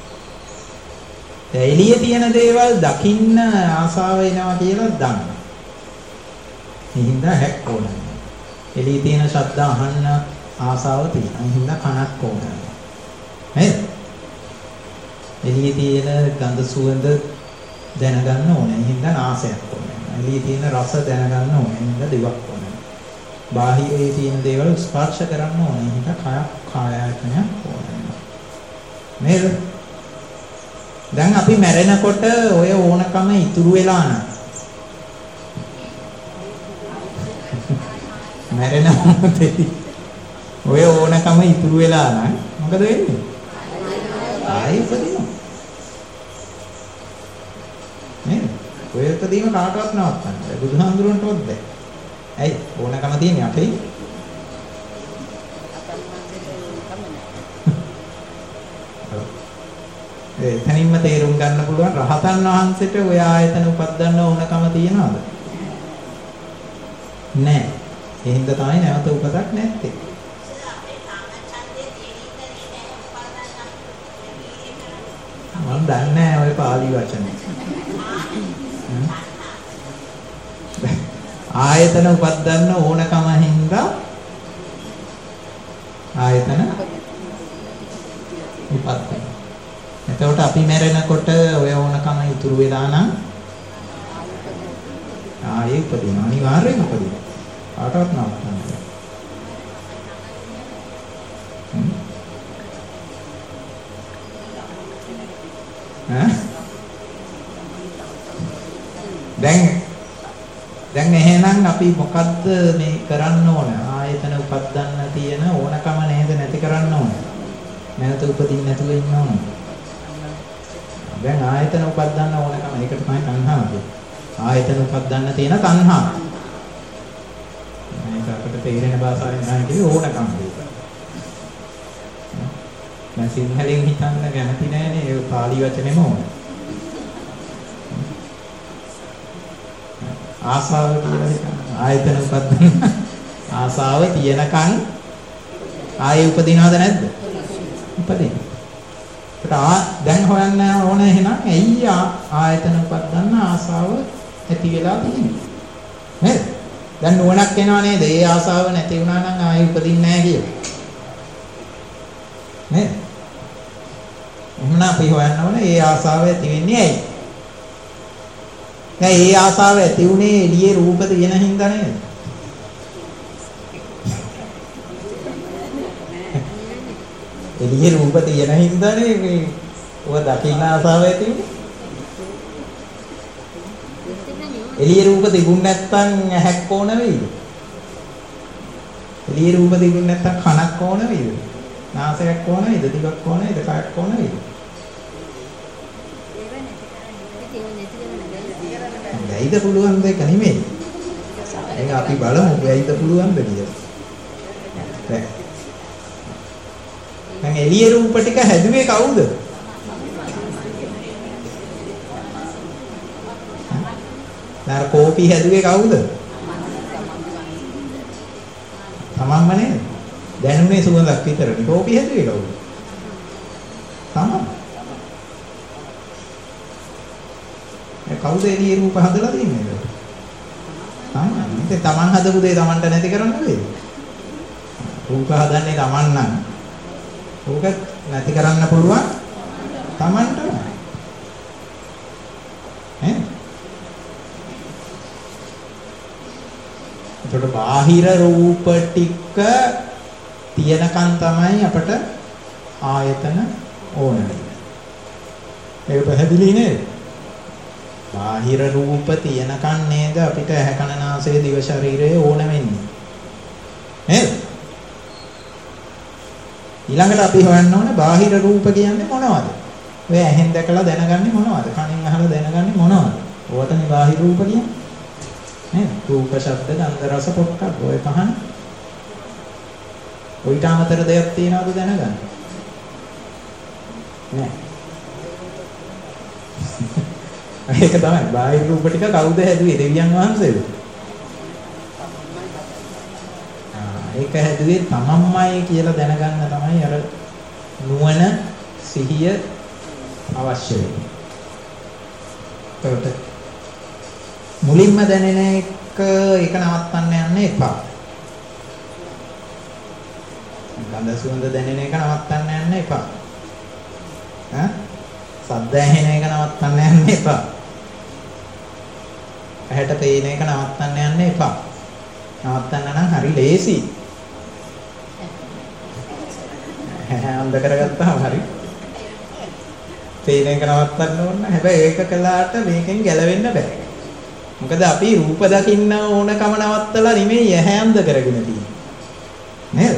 එළියේ තියෙන දේවල් දකින්න ආසාව එනවා කියලා දන්න. ඒ හින්දා හැක් ඕනයි. එළියේ තියෙන ශබ්ද අහන්න ආසාව තියෙනවා. ඒ හින්දා කනක් ඕනයි. නේද? එළියේ තියෙන ගඳ සුවඳ දැනගන්න ඕනේ. ඒ හින්දා නාසයක් ඕනේ. එළියේ තියෙන රස දැනගන්න ඕනේ. ඒ හින්දා දිවක් ඕනේ. බාහිරේ තියෙන දේවල් ස්පර්ශ කරන්න ඕනේ. ඒ හින්දා කය කාය ආයතනයක් ඕනේ. නේද? දැන් අපි මැරෙනකොට ඔය ඕනකම ඉතුරු වෙලා නැහැ. මැරෙන මොහොතේ ඔය ඕනකම ඉතුරු වෙලා නැහැ. මොකද වෙන්නේ? ආයෙ උපදිනවා. නේද? ඔය උපදීම කාටවත් නවත්තන්න බැහැ. බුදුහාමුදුරන්ටවත් බැහැ. ඇයි? ඕනකම තියෙන්නේ අපේ. එතනින්ම තේරුම් ගන්න පුළුවන් රහතන් වහන්සේට ඔය ආයතන උපදින්න ඕනකම තියනවද? නැහැ. ඒ හින්දා තමයි නැවත උපතක් නැත්තේ. මම දන්නේ නැහැ ඔය පාලි වචනේ. ආයතන උපදින්න ඕනකම හින්දා ආයතන උපදින්න. එතකොට අපි මැරෙනකොට ඔය ඕනකම ඉතුරු වෙලා නම් ආයෙ උපදිනවා. අනිවාර්යෙන්ම උපදිනවා. කාටවත් නවත්තන්න බැහැ. ඈ දැන් දැන් එහෙනම් අපි මොකද්ද මේ කරන්න ඕන? ආයතන උපදින්න තියෙන ඕනකම නේද නැති කරන්න ඕන. නැවත උපදින්න නැතුව ඉන්න ඕන. දැන් ආයතන උපදින්න ඕනකම ඒක තමයි තණ්හාව කියන්නේ. ආයතන උපදින්න තියෙන තණ්හාව. මේක අපිට තේරෙන භාෂාවෙන් ගන්න කිව්වේ ඕනකම දෙක. දැන් සිංහලෙන් හිතන්න කැමති නෑනේ ඒ පාලි වචනේම ඕන. ආසාව කියලා හිතන්න. ආයතන උපදින්න ආසාව තියෙනකන් ආයේ උපදිනවද නැද්ද? උපදින. දැන් හොයන්න ඕන එහෙනම් ඇයි ආයතන උපදින්න ආසාව ඇති වෙලා තියෙන්නේ? නේද? දැන් නුවණක් එනවා නේද? ඒ ආසාව නැති වුණා නම් ආයේ උපදින්නේ නැහැ කියලා. නේද? එහෙනම් අපි හොයන්න ඕනේ ඒ ආසාව ඇති වෙන්නේ ඇයි? දැන් ඒ ආසාව ඇති උනේ එළියේ රූප තියෙන හින්දා නේද? එළියේ රූප තියෙන හින්දානේ මේ ඔය දකින්න ආසාව ඇති උනේ. එළියේ රූප තිබුණ නැත්නම් ඇහැක් ඕන වෙයිද? එළියේ රූප තිබුණ නැත්නම් කනක් ඕන වෙයිද? නාසයක් ඕන වෙයිද? දිවක් ඕන වෙයිද? කයක් ඕන වෙයිද? ඇයිද පුළුවන් දෙක නෙමෙයි. ඒක අපි බලමු ඇයිද පුළුවන් දෙයක්. දැන් එළියේ රූප ටික හැදුවේ කවුද? දැන් කෝපි හැදුවේ කවුද? තමන්ම නේද? දැනුනේ සුවඳක් විතරනේ. කෝපි හැදුවේ කවුද? තමන්. ඒ කවුද එළියේ රූප හදලා තියන්නේ? තමන්. ඉතින් තමන් හදපු දේ තමන්ට නැති කරන්න බැහැ. රූප හදන්නේ තමන් නම් ඕක නැති කරන්න පුළුවන් තමන්ට ඈ ඒකට බාහිර රූප ටික තියනකන් තමයි අපට ආයතන ඕන වෙන්නේ. ඒක පැහැදිලි නේද? බාහිර රූප තියනකන් නේද අපිට ඇහැ කන නාසය දිව ශරීරය ඕන වෙන්නේ. නේද? ඊළඟට අපි හොයන්න ඕනේ බාහිර රූප කියන්නේ මොනවද? ඔය ඇහෙන් දැකලා දැනගන්නේ මොනවද? කනෙන් අහලා දැනගන්නේ මොනවද? ඕවටනේ බාහිර රූප කියන්නේ. නේද? රූප, ශබ්ද, ගන්ධ, රස, පොට්ටබ්බ ඔය පහන. ඔයිට අමතර දෙයක් තියනවද දැනගන්න? නෑ. ඒක තමයි බාහිර රූප ටික කවුද හැදුවේ? දෙවියන් වහන්සේද? ඒක හැදුවේ තමන්මයි කියලා දැනගන්න තමයි අර නුවණ සිහිය අවශ්‍ය වෙන්නේ. ඒකට මුලින්ම දැනෙන එක ඒක නවත්තන්න යන්න එපා. ගන්ධ සුවඳ දැනෙන එක නවත්තන්න යන්න එපා. ඈ? ශබ්ද ඇහෙන එක නවත්තන්න යන්න එපා. ඇහැට පේන එක නවත්තන්න යන්න එපා. නවත්තන්න නම් හරි ලේසි. අන්ධ කරගත්තාම හරි. පේන එක නවත්තන්න ඕන. හැබැයි ඒක කළාට මේකෙන් ගැලවෙන්න බෑ. මොකද අපි රූප දකින්න ඕනකම නවත්තලා නෙමෙයි ඇහැ අන්ධ කරගෙන තියෙන්නේ. නේද?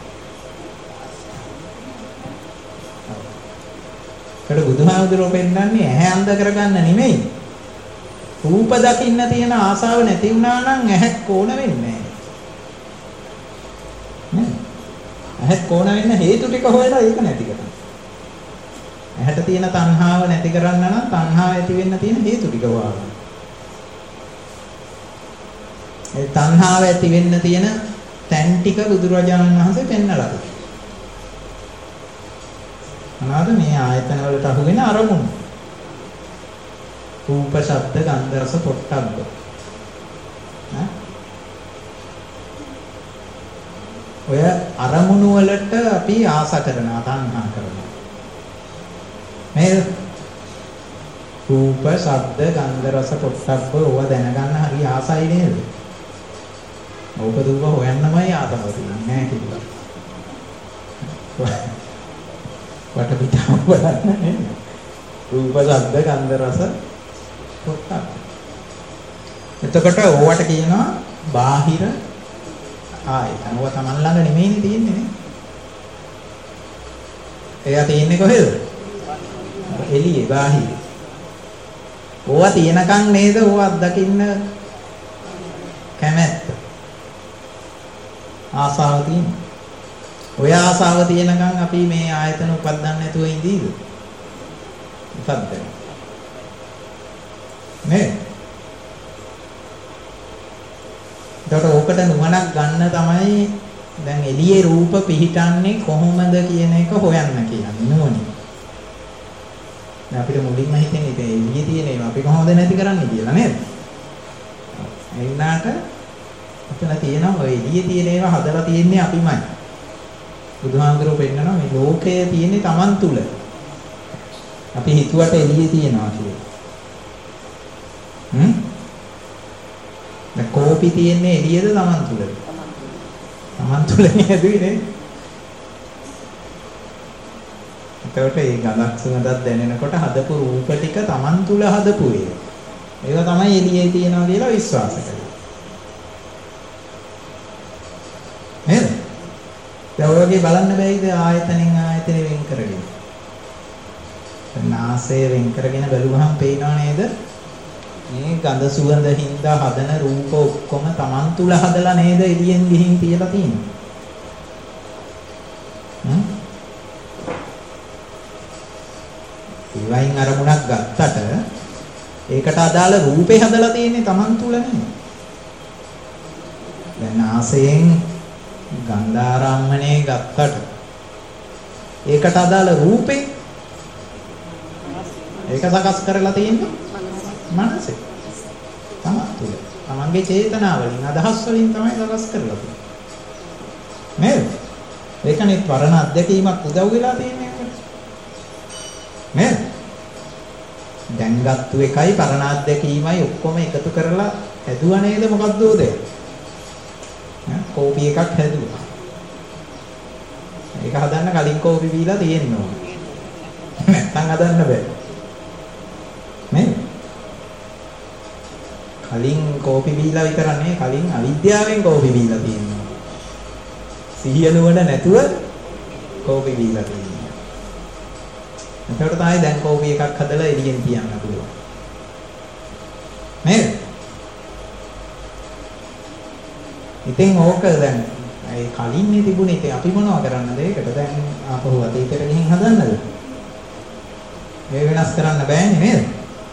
ඒකට බුදුහාමුදුරුවෝ පෙන්නන්නේ ඇහැ අන්ධ කරගන්න නෙමෙයි. රූප දකින්න තියෙන ආසාව නැති වුණා නම් ඇහැක් ඕන වෙන්නේ නැහැ. ඇහැක් ඕන වෙන්න හේතු ටික හොයලා ඒක නැති කරන්න. ඇහැට තියෙන තණ්හාව නැති කරන්න නම් තණ්හාව ඇති වෙන්න තියෙන හේතු ටික හොයන්න. ඒ තණ්හාව ඇති වෙන්න තියෙන තැන් ටික බුදුරජාණන් වහන්සේ පෙන්නලා තියෙනවා. මොනවාද මේ ආයතන වලට අහු වෙන අරමුණු? රූප, ශබ්ද, ගන්ධ, රස, පොට්ටබ්බ. ඈ ඔය අරමුණු වලට අපි ආස කරනවා, තණ්හා කරනවා. නේද? රූප, ශබ්ද, ගන්ධ, රස, පොට්ටබ්බ ඕවා දැනගන්න හරි ආසයි නේද? ඕක දුව හොයන්නමයි ආතම තියෙන්නේ නෑ කියලා. වටපිටාව බලන්න නේද? රූප, ශබ්ද, ගන්ධ, රස, පොට්ටබ්බ. එතකොට ඕවට කියනවා බාහිර ආයතන. ඔය තමන් ළඟ නෙමෙයිනේ තියෙන්නේ නේ. එයා තියෙන්නේ කොහෙද? එළියේ බාහිර. ඕවා තියෙනකන් නේද ඕවා අත්දකින්න කැමැත්ත. ආසාව තියෙනවා. ඔය ආසාව තියෙනකන් අපි මේ ආයතන උපදින්න නැතුව ඉඳීද? උපදින්න. නේ? ඒකට ඕකට නුවණක් ගන්න තමයි දැන් එළියේ රූප පිහිටන්නේ කොහොමද කියන එක හොයන්න කියන්නේ නුවණින්. දැන් අපිට මුලින්ම හිතෙන්නේ ඉතින් එළියේ තියෙන ඒවා අපි කොහොමද නැති කරන්නේ කියලා නේද? ඒ වුණාට එතන තියෙනවා ඔය එළියේ තියෙන ඒවා හදලා තියෙන්නේ අපිමයි. බුදුහාමුදුරුවෝ පෙන්නනවා මේ ලෝකය තියෙන්නේ Taman තුල. අපි හිතුවට එළියේ තියෙනවා කියලා. හ්ම්? දැන් කෝපි තියෙන්නේ එළියේද Taman තුලද? Taman තුලනේ ඇදුවේ නේ. එතකොට මේ ගඳක් සුවඳක් දැනෙනකොට හදපු රූප ටික Taman තුල හදපු ඒවා. ඒවා තමයි එළියේ තියෙනවා කියලා විශ්වාස කරන්නේ. නේද? දැන් ඔයගේ බලන්න බෑයිද ආයතනෙන් ආයතනෙ වෙන් කරගෙන. නාසය වෙන් කරගෙන බැලුවහම පේනව නේද? මේ ගඳ සුවඳ හින්දා හදන රූප ඔක්කොම Taman තුල හදලා නේද එළියෙන් ගිහින් තියලා තියෙන්නේ. හ්ම්? ඊවයින් අරමුණක් ගත්තට ඒකට අදාළ රූපේ හදලා තියෙන්නේ Taman තුල නේ. දැන් නාසයෙන් ගන්ධාරම්මණය ගත්තට ඒකට අදාළ රූපේ ඒක සකස් කරලා තියෙන්නේ මනසේ. Taman තුල. Tamanගේ චේතනාවලින් අදහස් වලින් තමයි සකස් කරලා තියෙන්නේ. නේද? ඒකනේ පරණ අත්දැකීමක් උදව් වෙලා තියෙන්නේ. නේද? දැන් ගත්තු එකයි පරණ අත්දැකීමයි ඔක්කොම එකතු කරලා හැදුවා නේද මොකද්ද උදේ? කෝපි එකක් හැදුවා. ඒක හදන්න කලින් කෝපි බීලා තියෙන්න ඕන. නැත්තම් හදන්න බෑ. නේද? කලින් කෝපි බීලා විතර නෙවෙයි කලින් අවිද්‍යාවෙන් කෝපි බීලා තියෙනවා. සිහිය නුවණ නැතුව කෝපි බීලා තියෙනවා. එතකොට තමයි දැන් කෝපි එකක් හදලා එළියෙන් තියන්න පුළුවන්. නේද? ඉතින් ඕක දැන් ඒ කලින්නේ තිබුණේ ඉතින් අපි මොනව කරන්නද ඒකට දැන් ආපහු අතීතයට ගිහින් හදන්නද? මේ වෙනස් කරන්න බෑනේ නේද?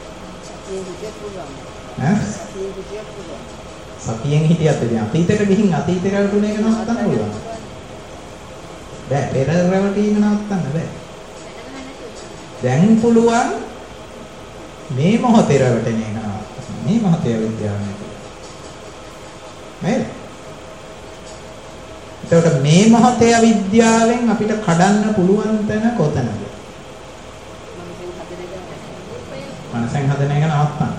ඈ? සතියෙන් හිටියත් ඉතින් අතීතයට ගිහින් අතීතයට රැවටුන එක නවත්තන්න පුළුවන්. බෑ පෙර රැවටීම නවත්තන්න බෑ. දැන් පුළුවන් මේ මොහොතේ රැවටෙන එක නවත්තන්න. මේ මොහොතේ විද්‍යාව නේද? නේද? එතකොට මේ මොහොතේ අවිද්‍යාවෙන් අපිට කඩන්න පුළුවන් තැන කොතනද? මනසෙන් හදන එක නවත්තන්න.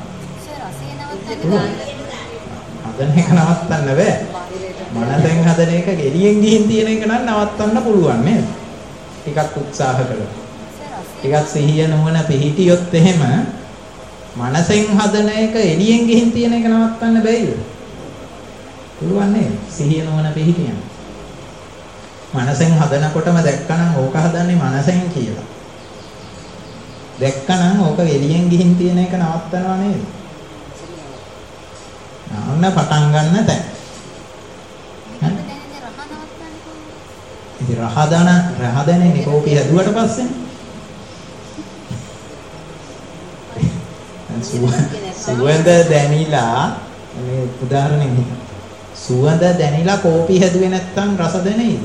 හදන එක නවත්තන්න බෑ. මනසෙන් හදන එක ගෙලියෙන් ගිහින් තියෙන එක නම් නවත්තන්න පුළුවන් නේද? ටිකක් උත්සාහ කළා. ටිකක් සිහිය නුවණ පිහිටියොත් එහෙම මනසෙන් හදන එක එළියෙන් ගිහින් තියෙන එක නවත්තන්න බැයිද? පුළුවන් නේද? සිහිය නුවණ පිහිටියම. මනසෙන් හදනකොටම දැක්කනම් ඕක හදන්නේ මනසෙන් කියලා. දැක්කනම් ඕක එළියෙන් ගිහින් තියෙන එක නවත්තනවා නේද? අන්න පටන් ගන්න තැන. ඉතින් රහ දාන රහ දැනෙන්නේ කෝපි හැදුවට පස්සේ. සුවඳ දැනිලා මේ උදාහරණයක් හිතන්න. සුවඳ දැනිලා කෝපි හැදුවේ නැත්නම් රස දැනෙයිද?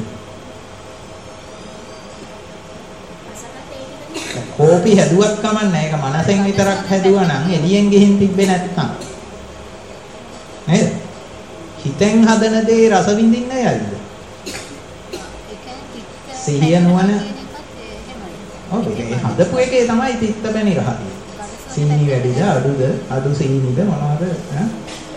කෝපි හැදුවත් කමන්නේ ඒක මනසෙන් විතරක් හැදුවා නම් එළියෙන් ගිහින් තිබ්බේ නැත්නම් නේද? හිතෙන් හදන දේ රස විඳින්න යයිද? සිහිය නුවණ ඔව් ඒ හදපු එකේ තමයි තිත්ත පැණි රහ තියෙන්නේ. සීනි වැඩිද අඩුද අඩු සීනිද මොනවද ඈ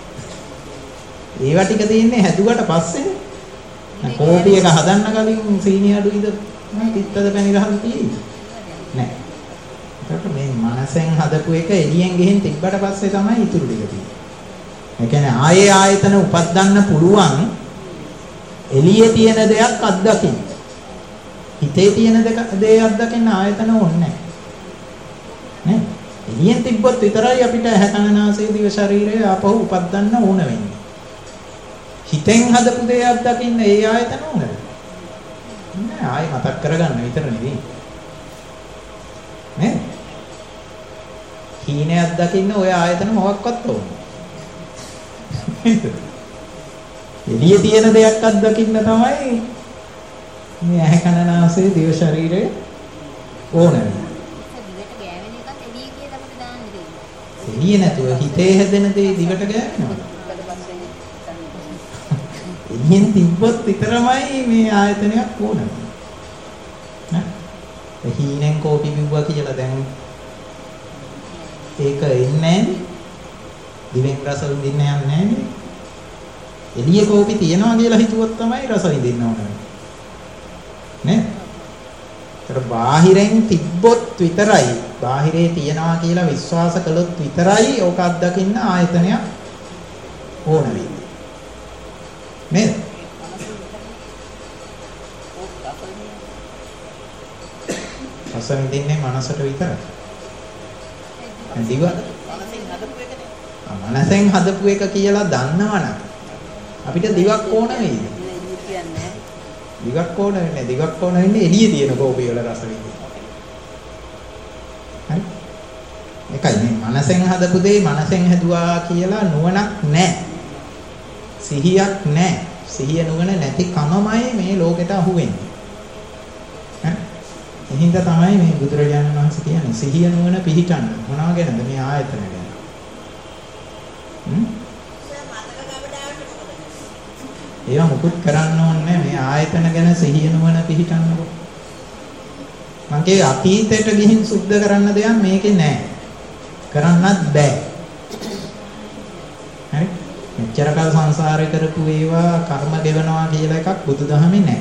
ඒවා ටික තියෙන්නේ හැදුවට පස්සේ කෝපි එක හදන්න කලින් සීනි අඩුයිද තිත්තද පැණි රහද තියෙන්නේ නෑ. ඒකට මේ මනසෙන් හදපු එක එළියෙන් ගෙහින් තිබ්බට පස්සේ තමයි ඉතුරු ටික තියෙන්නේ. ඒ කියන්නේ ආයේ ආයතන උපදින්න පුළුවන් එළියේ තියෙන දෙයක් අත්දකින්න. හිතේ තියෙන දේ අත්දකින්න ආයතන ඕනේ නැහැ. නේ? එළියෙන් තිබ්බොත් විතරයි අපිට ඇහැ කන නාසය දිව ශරීරය ආපහු උපදින්න ඕන වෙන්නේ. හිතෙන් හදපු දෙයක් දකින්න ඒ ආයතන ඕනද? නෑ ආයෙ මතක් කරගන්න විතර නෙවෙයි. නේ? හීනයක් දකින්න ඔය ආයතන මොකක්වත් ඕනේ. එළියේ තියෙන දෙයක් අත්දකින්න තමයි මේ ඇහැ කන නාසය දිව ශරීරය ඕනේ. එළිය නැතුව හිතේ හැදෙන දේ දිවට ගෑවෙනවා. එළියෙන් තිබ්බොත් විතරමයි මේ ආයතනයක් ඕනේ. නේ? හීනෙන් කෝපි බිව්වා කියලා දැන් ඒක එන්නේ නැහැ. දිවෙන් රස විඳින්න යන්නේ නැහැ. එළියේ කෝපි තියනවා කියලා හිතුවොත් තමයි රස විඳින්න ඕනේ. නේ? ඒතර බාහිරෙන් තිබ්බොත් විතරයි බාහිරේ තියනවා කියලා විශ්වාස කළොත් විතරයි ඕක අත්දකින්න ආයතනයක් ඕන වෙන්නේ. නේද? රස විඳින්නේ මනසට විතරයි. දිව මනසෙන් හදපු එක කියලා දන්නවනම් අපිට දිවක් ඕන වෙයිද? දිවක් ඕන වෙන්නේ දිවක් ඕන වෙන්නේ එළියේ තියෙන කෝපි වල රස විඳින්න. හරි? ඒකයි මේ මනසෙන් හදපු දේ මනසෙන් හැදුවා කියලා නුවණක් නැහැ. සිහියක් නැහැ. සිහිය නුවණ නැති කමමයි මේ ලෝකෙට අහු වෙන්නේ. හරි? එහිඳ තමයි මේ බුදුරජාණන් වහන්සේ කියන්නේ සිහිය නුවණ පිහිටන්න. මොනවා ගැනද? මේ ආයතන ගැන. හ්ම්? ඒවා මුකුත් කරන්න ඕනේ මේ ආයතන ගැන සිහිය නුවණ පිහිටන්නකො. මං කියේ අතීතයට ගිහින් සුද්ධ කරන්න දෙයක් මේකේ නැහැ. කරන්නත් බෑ. හරි? මෙච්චර කල් සංසාරේ කරපු ඒවා කර්ම ගෙවනවා කියලා එකක් බුදුදහමේ නැහැ.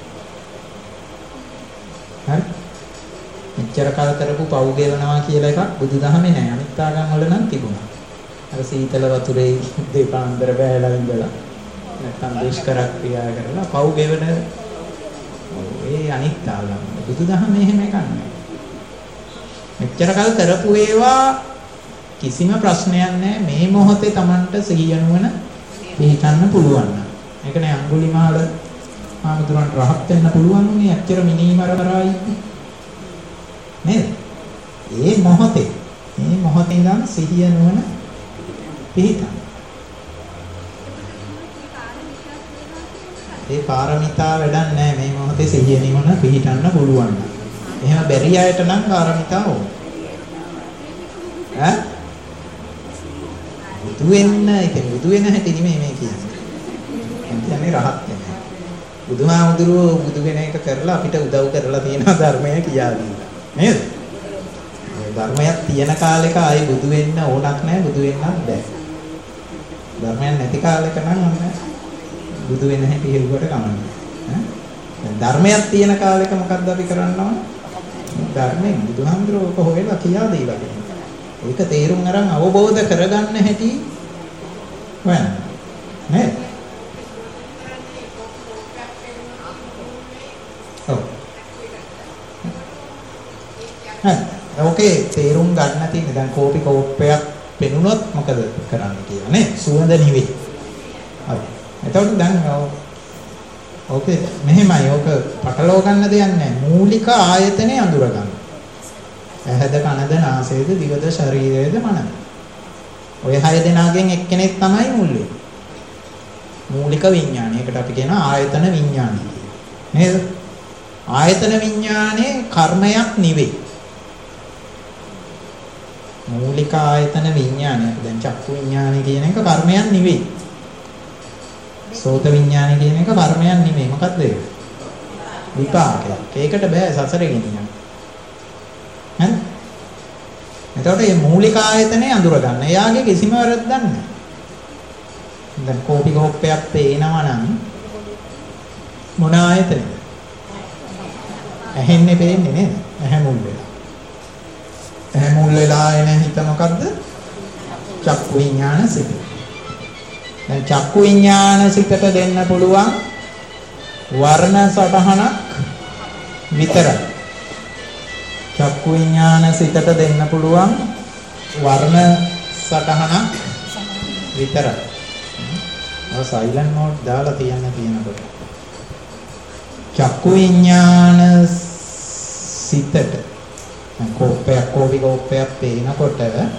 හරි? මෙච්චර කල් කරපු පව් ගෙවනවා කියලා එකක් බුදුදහමේ නැහැ. අනිත් ආගම් වල නම් තිබුණා. අර සීතල වතුරේ දෙපාන්දර බෑලා ඉඳලා නැත්නම් දුෂ්කර ක්‍රියා කරලා පව් ගෙවන ඒ අනිත් ආගම්. බුදුදහමේ එහෙම එකක් නැහැ. මෙච්චර කල් කරපු ඒවා කිසිම ප්‍රශ්නයක් නැහැ. මේ මොහොතේ Tamanට සිහිය නුවණ පිහිටන්න පුළුවන් නම්. ඒකනේ අඟුලිමාල ආමතුරන්ට රහත් වෙන්න පුළුවන් උනේ අච්චර මිනීමර කරායි. නේද? ඒ මොහොතේ මේ මොහොතේ ඉඳන් සිහිය නුවණ පිහිටන්න. ඒ පාරමිතා වැඩක් නැහැ. මේ මොහොතේ සිහිය නුවණ පිහිටන්න පුළුවන් නම්. එහෙම බැරි අයට නම් පාරමිතා ඕන. ඈ? බුදු වෙන්න, ඒ කියන්නේ බුදු වෙන හැටි නෙමෙයි මේ කියන්නේ. කියන්නේ රහත් වෙන. බුදුහාමුදුරුවෝ බුදු වෙන එක කරලා අපිට උදව් කරලා තියෙනවා ධර්මය කියලා දීලා. නේද? මේ ධර්මයක් තියෙන කාලෙක ආයේ බුදු වෙන්න ඕනක් නැහැ, බුදු වෙන්නත් බෑ. ධර්මයක් නැති කාලෙක නම් ඔන්න බුදු වෙන හැටි හෙළුවට කමන්නේ. ඈ? ධර්මයක් තියෙන කාලෙක මොකද්ද අපි කරන්න ඕන? ධර්මයෙන් බුදුහාමුදුරුවෝ ඔක හොයලා කියලා දීලා තියෙනවා. ඒක තේරුම් අරන් අවබෝධ කරගන්න හැටි හොයන්න. නේද? ඔව්. හරි. ඕකේ තේරුම් ගන්න තියෙන්නේ දැන් කෝපි කෝප්පයක් පෙනුනොත් මොකද කරන්න කියලා නේ? සුවඳ නිවේ. හරි. එතකොට දැන් ඕකේ මෙහෙමයි. ඕක පටලව ගන්න දෙයක් නැහැ. මූලික ආයතනේ අඳුර ගන්න. ඇහැද කනද නාසයද දිවද ශරීරයද මනද. ඔය හය දෙනාගෙන් එක්කෙනෙක් තමයි මුල් වෙන්නේ. මූලික විඥානය. ඒකට අපි කියනවා ආයතන විඥානය කියලා. නේද? ආයතන විඥානේ කර්මයක් නෙවෙයි. මූලික ආයතන විඥානය. දැන් චක්කු විඥානය කියන එක කර්මයක් නෙවෙයි. සෝත විඥානය කියන එක කර්මයක් නෙවෙයි. මොකක්ද ඒක? විපාකයක්. ඒකට බෑ සසරේ ගෙනියන්න. හරි? එතකොට මේ මූලික ආයතනේ අඳුර ගන්න. එයාගේ කිසිම වැරද්දක් නැහැ. දැන් කෝපි කෝප්පයක් පේනවා නම් මොන ආයතනද? ඇහෙන්නේ පේන්නේ නේද? ඇහැ මුල් වෙලා. ඇහැ මුල් වෙලා එන හිත මොකද්ද? චක්කු විඥාන සිත. දැන් චක්කු විඥාන සිතට දෙන්න පුළුවන් වර්ණ සටහනක් විතරයි. චක්කු චක්කු විඥාන සිතට දෙන්න පුළුවන් වර්ණ සටහනක් විතරයි. ඔය සයිලන්ට් මෝඩ් දාලා තියන්න තියෙනකොට චක්කු විඥාන සිතට කෝපයක් කෝපි කෝපයක් පේනකොට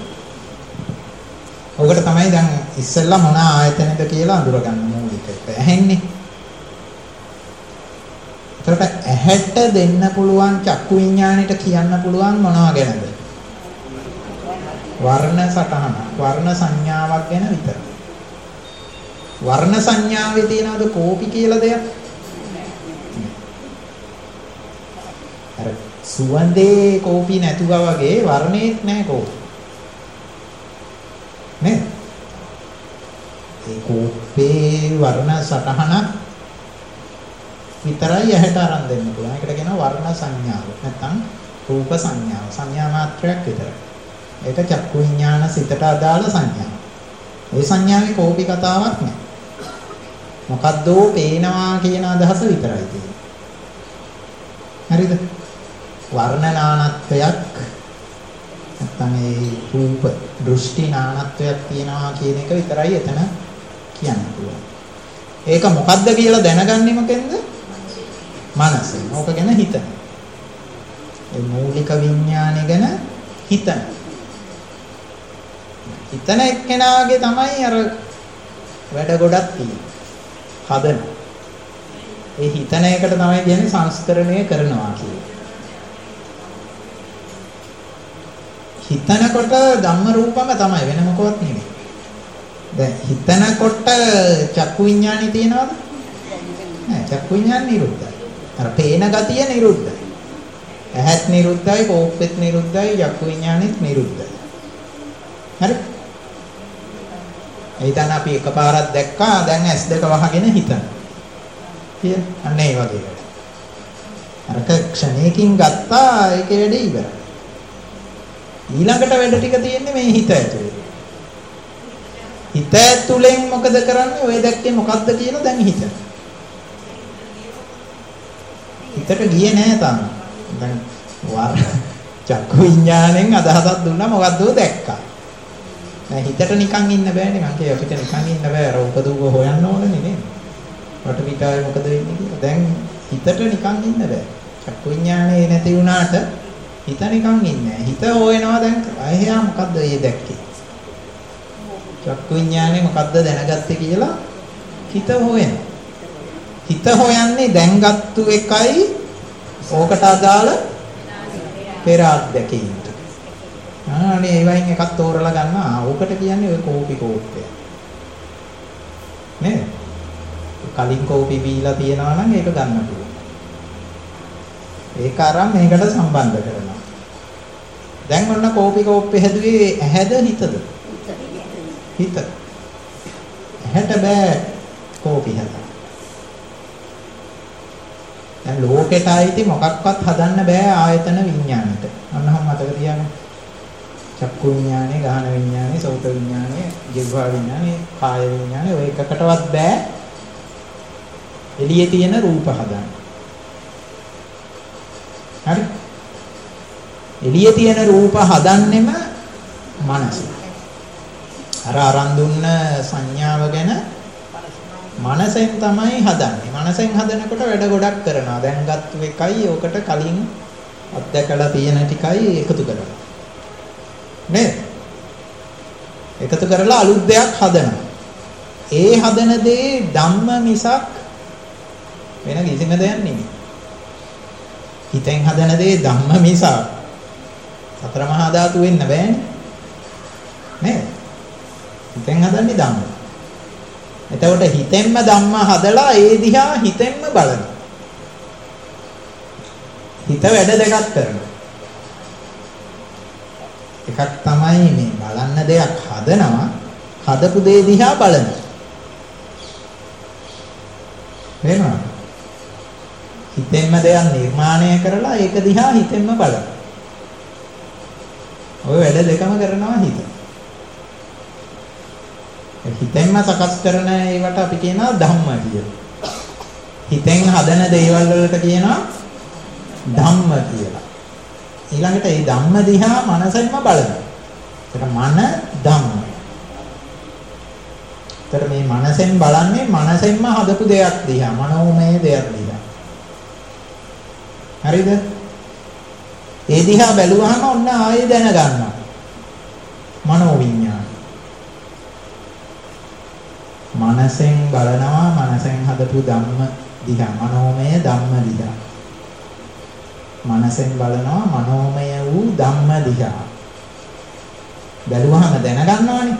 ඔකට තමයි දැන් ඉස්සෙල්ලා මොන ආයතනද කියලා අඳුරගන්න මූලිකට ඇහෙන්නේ. ඒකට ඇහැට දෙන්න පුළුවන් චක්කු විඥාණයට කියන්න පුළුවන් මොනවා ගැනද? වර්ණ සටහන, වර්ණ සංඥාවක් ගැන විතරයි. වර්ණ සංඥාවේ තියනවද කෝපි කියලා දෙයක්? අර සුවඳේ කෝපි නැතුවා වගේ වර්ණේත් නැහැ කෝපි. නේ? ඒ කෝපේ වර්ණ සටහන විතරයි ඇහැට අරන් දෙන්න පුළුවන්. ඒකට කියනවා වර්ණ සංඥාව. නැත්නම් රූප සංඥාව. සංඥා මාත්‍රයක් විතරයි. ඒක චක්කු විඥාන සිතට අදාළ සංඥාව. ඒ සංඥාවේ කෝපි කතාවක් නෑ. මොකද්දෝ පේනවා කියන අදහස විතරයි තියෙන්නේ. හරිද? වර්ණ නානත්වයක් නැත්නම් ඒ රූප දෘෂ්ටි නානත්වයක් තියෙනවා කියන එක විතරයි එතන කියන්න පුළුවන්. ඒක මොකද්ද කියලා දැනගන්නේ මොකෙන්ද? මනසෙන්. ඕක ගැන හිතන. ඒ මූලික විඥානය ගැන හිතන. හිතන එක්කෙනාගේ තමයි අර වැඩ ගොඩක් තියෙන්නේ. හදන. ඒ හිතන එකට තමයි කියන්නේ සංස්කරණය කරනවා කියන්නේ. හිතනකොට ධම්ම රූපම තමයි වෙන මොකවත් නෙමෙයි. දැන් හිතනකොට චක්කු විඥානේ තියනවද? නෑ චක්කු විඥාන නිරුද්ධයි. අර පේන ගතිය නිරුද්ධයි. ඇහත් නිරුද්ධයි, කෝපෙත් නිරුද්ධයි, චක්කු විඥානෙත් නිරුද්ධයි. හරි? එයිතන අපි එකපාරක් දැක්කා දැන් ඇස් දෙක වහගෙන හිතන. කියන අන්න ඒ වගේ වැඩ. අරක ක්ෂණයකින් ගත්තා ඒකේ වැඩේ ඉවරයි. ඊළඟට වැඩ ටික තියෙන්නේ මේ හිත ඇතුලේ. හිත ඇතුලෙන් මොකද කරන්නේ? ඔය දැක්කේ මොකද්ද කියලා දැන් හිතන. හිතට ගියේ නෑ තාම. දැන් වර චක්කු විඥාණයෙන් අදහසක් දුන්නා මොකද්ද දැක්කා. දැන් හිතට නිකන් ඉන්න බෑනේ මං කිය අපිට නිකන් ඉන්න බෑ. අර උපදූප හොයන්න ඕනේ නේද? වට පිටාවේ මොකද වෙන්නේ කියලා. දැන් හිතට නිකන් ඉන්න බෑ. චක්කු විඥානේ නැති වුණාට හිත නිකන් ඉන්නේ. හිත හොයනවා දැන් අයියා මොකද්ද ඒ දැක්කේ? චක්කු විඥානේ මොකද්ද දැනගත්තේ කියලා හිත හොයනවා. හිත හොයන්නේ දැන් ගත්තු එකයි ඕකට අදාළ පෙර අත්දැකීමට. ආනේ ඒ වයින් එකක් තෝරලා ගන්න. ආ ඕකට කියන්නේ ඔය කෝපි කෝප්පය. නේද? කලින් කෝපි බීලා තියනවා නම් ඒක ගන්න පුළුවන්. ඒක අරන් මේකට සම්බන්ධ කරනවා. දැන් ඔන්න කෝපි කෝප්පේ හැදුවේ ඇහැද හිතද? හිත. ඇහැට බෑ කෝපි හදන්න. දැන් ලෝකෙට ආйти මොකක්වත් හදන්න බෑ ආයතන විඥානෙට. අන්නහම මතක තියාගන්න. චක්කු විඥානේ, ගාහන විඥානේ, සෝත විඥානේ, ජීවා විඥානේ, කාය විඥානේ ඔය එකකටවත් බෑ එළියේ තියෙන රූප හදන්න. හරි? එළියේ තියෙන රූප හදන්නෙම මනස. අර අරන් දුන්න සංඥාව ගැන මනසෙන් තමයි හදන්නේ. මනසෙන් හදනකොට වැඩ ගොඩක් කරනවා. දැන් ගත්තු එකයි ඕකට කලින් අත්දැකලා තියෙන ටිකයි එකතු කරනවා. නේද? එකතු කරලා අලුත් දෙයක් හදනවා. ඒ හදන දේ ධම්ම මිසක් වෙන කිසිම දෙයක් නෙමෙයි. හිතෙන් හදන දේ ධම්ම මිසක් සතර මහා ධාතු වෙන්න බෑනේ. නේද? හිතෙන් හදන්නේ ධම්ම. එතකොට හිතෙන්ම ධම්ම හදලා ඒ දිහා හිතෙන්ම බලනවා. හිත වැඩ දෙකක් කරනවා. එකක් තමයි මේ බලන්න දෙයක් හදනවා, හදපු දේ දිහා බලනවා. වෙනවා. හිතෙන්ම දෙයක් නිර්මාණය කරලා ඒක දිහා හිතෙන්ම බලනවා. ඔය වැඩ දෙකම කරනවා හිත. හිතෙන්ම සකස් කරන ඒවට අපි කියනවා ධම්ම කියලා. හිතෙන් හදන දේවල් වලට කියනවා ධම්ම කියලා. ඊළඟට මේ ධම්ම දිහා මනසෙන්ම බලනවා. ඒක මන ධම්ම. ඒතර මේ මනසෙන් බලන්නේ මනසෙන්ම හදපු දෙයක් දිහා, මනෝමය දෙයක් දිහා. හරිද? ඒ දිහා බැලුවහම ඔන්න ආයෙ දැනගන්නවා. මනෝ විඥාන. මනසෙන් බලනවා මනසෙන් හදපු ධම්ම දිහා, මනෝමය ධම්ම දිහා. මනසෙන් බලනවා මනෝමය වූ ධම්ම දිහා. බැලුවහම දැනගන්නවානේ.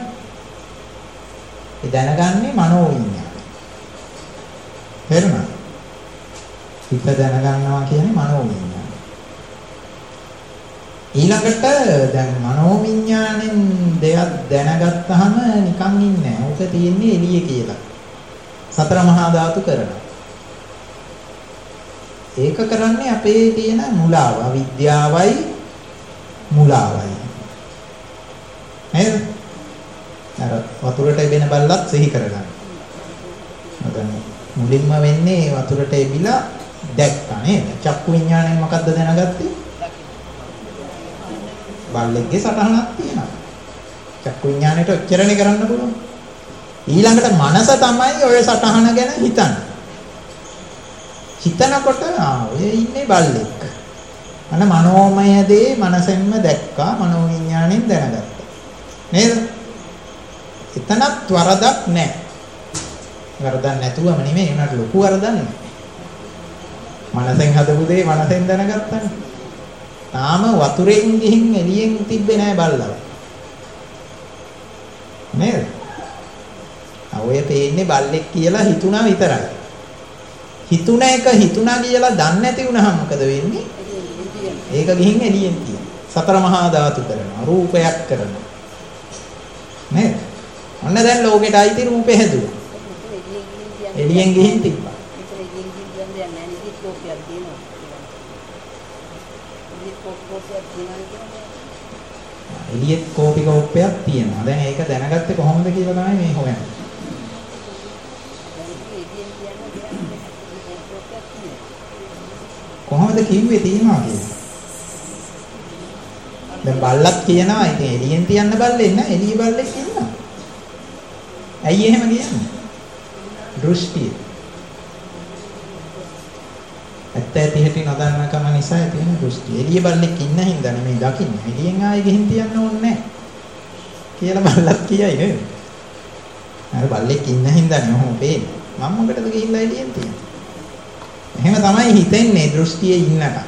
ඒ දැනගන්නේ මනෝ විඥාන. තේරුණාද? හිත දැනගන්නවා කියන්නේ මනෝ විඥාන. ඊළඟට දැන් මනෝ විඥාණයෙන් දෙයක් දැනගත්තාම නිකන් ඉන්නේ නැහැ. ඕක තියෙන්නේ එළිය කියලා. සතර මහා ධාතු කරනවා. ඒක කරන්නේ අපේ තියෙන මුලාව, අවිද්‍යාවයි මුලාවයි. නේද? අර වතුරට එබෙන බල්ලත් සිහි කරගන්න. දැන් මුලින්ම වෙන්නේ වතුරට එබිලා දැක්කා නේද? චක්කු විඥාණයෙන් මොකද්ද දැනගත්තේ? බල්ලෙක්ගේ සටහනක් තියෙනවා. චක්කු විඥාණයට ඔච්චරනේ කරන්න පුළුවන්. ඊළඟට මනස තමයි ඔය සටහන ගැන හිතන්නේ. හිතනකොට ආ ඔය ඉන්නේ බල්ලෙක්. අන මනෝමය දේ මනසෙන්ම දැක්කා, මනෝ විඥාණයෙන් දැනගත්තා. නේද? එතනත් වරදක් නැහැ. වරදක් නැතුවම නෙමෙයි උනට ලොකු වරදක් නැහැ. මනසෙන් හදපු දේ මනසෙන් දැනගත්තානේ. තාම වතුරෙන් ගිහින් එළියෙන් තිබ්බේ නැහැ බල්ලව. නේද? ඔය පේන්නේ බල්ලෙක් කියලා හිතුණා විතරයි. හිතුණ එක හිතුණා කියලා දන්නේ නැති වුණාම මොකද වෙන්නේ? ඒක ගිහින් එළියෙන් තියෙනවා. සතර මහා ධාතු කරනවා, රූපයක් කරනවා. නේද? ඔන්න දැන් ලෝකෙට අයිති රූපේ හැදුවා. එළියෙන් ගිහින් තිබ්බා. එළියෙත් කෝපි කෝපයක් තියෙනවා. දැන් ඒක දැනගත්තේ කොහොමද කියලා තමයි මේ හොයන්නේ. කොහොමද කිව්වේ තියනවා කියලා? දැන් බල්ලක් කියනවා ඉතින් එළියෙන් තියන්න බල්ලෙක් නෑ, එළිය බල්ලෙක් ඉන්නවා. ඇයි එහෙම කියන්නේ? දෘෂ්ටිය. ඇත්ත ඇති හැටි නොදන්නකම නිසා තියෙන දෘෂ්ටිය. එළිය බල්ලෙක් ඉන්න හින්දා නෙමෙයි දකින්නේ. එළියෙන් ආයෙ ගිහින් තියන්න ඕනේ නෑ කියලා බල්ලක් කියයි නේද? අර බල්ලෙක් ඉන්න හින්දා නේ ඔහොම පේන්නේ. මම මොකටද ගිහිල්ලා එළියෙන් තියන්නේ? එහෙම තමයි හිතෙන්නේ දෘෂ්ටියේ ඉන්නකම්.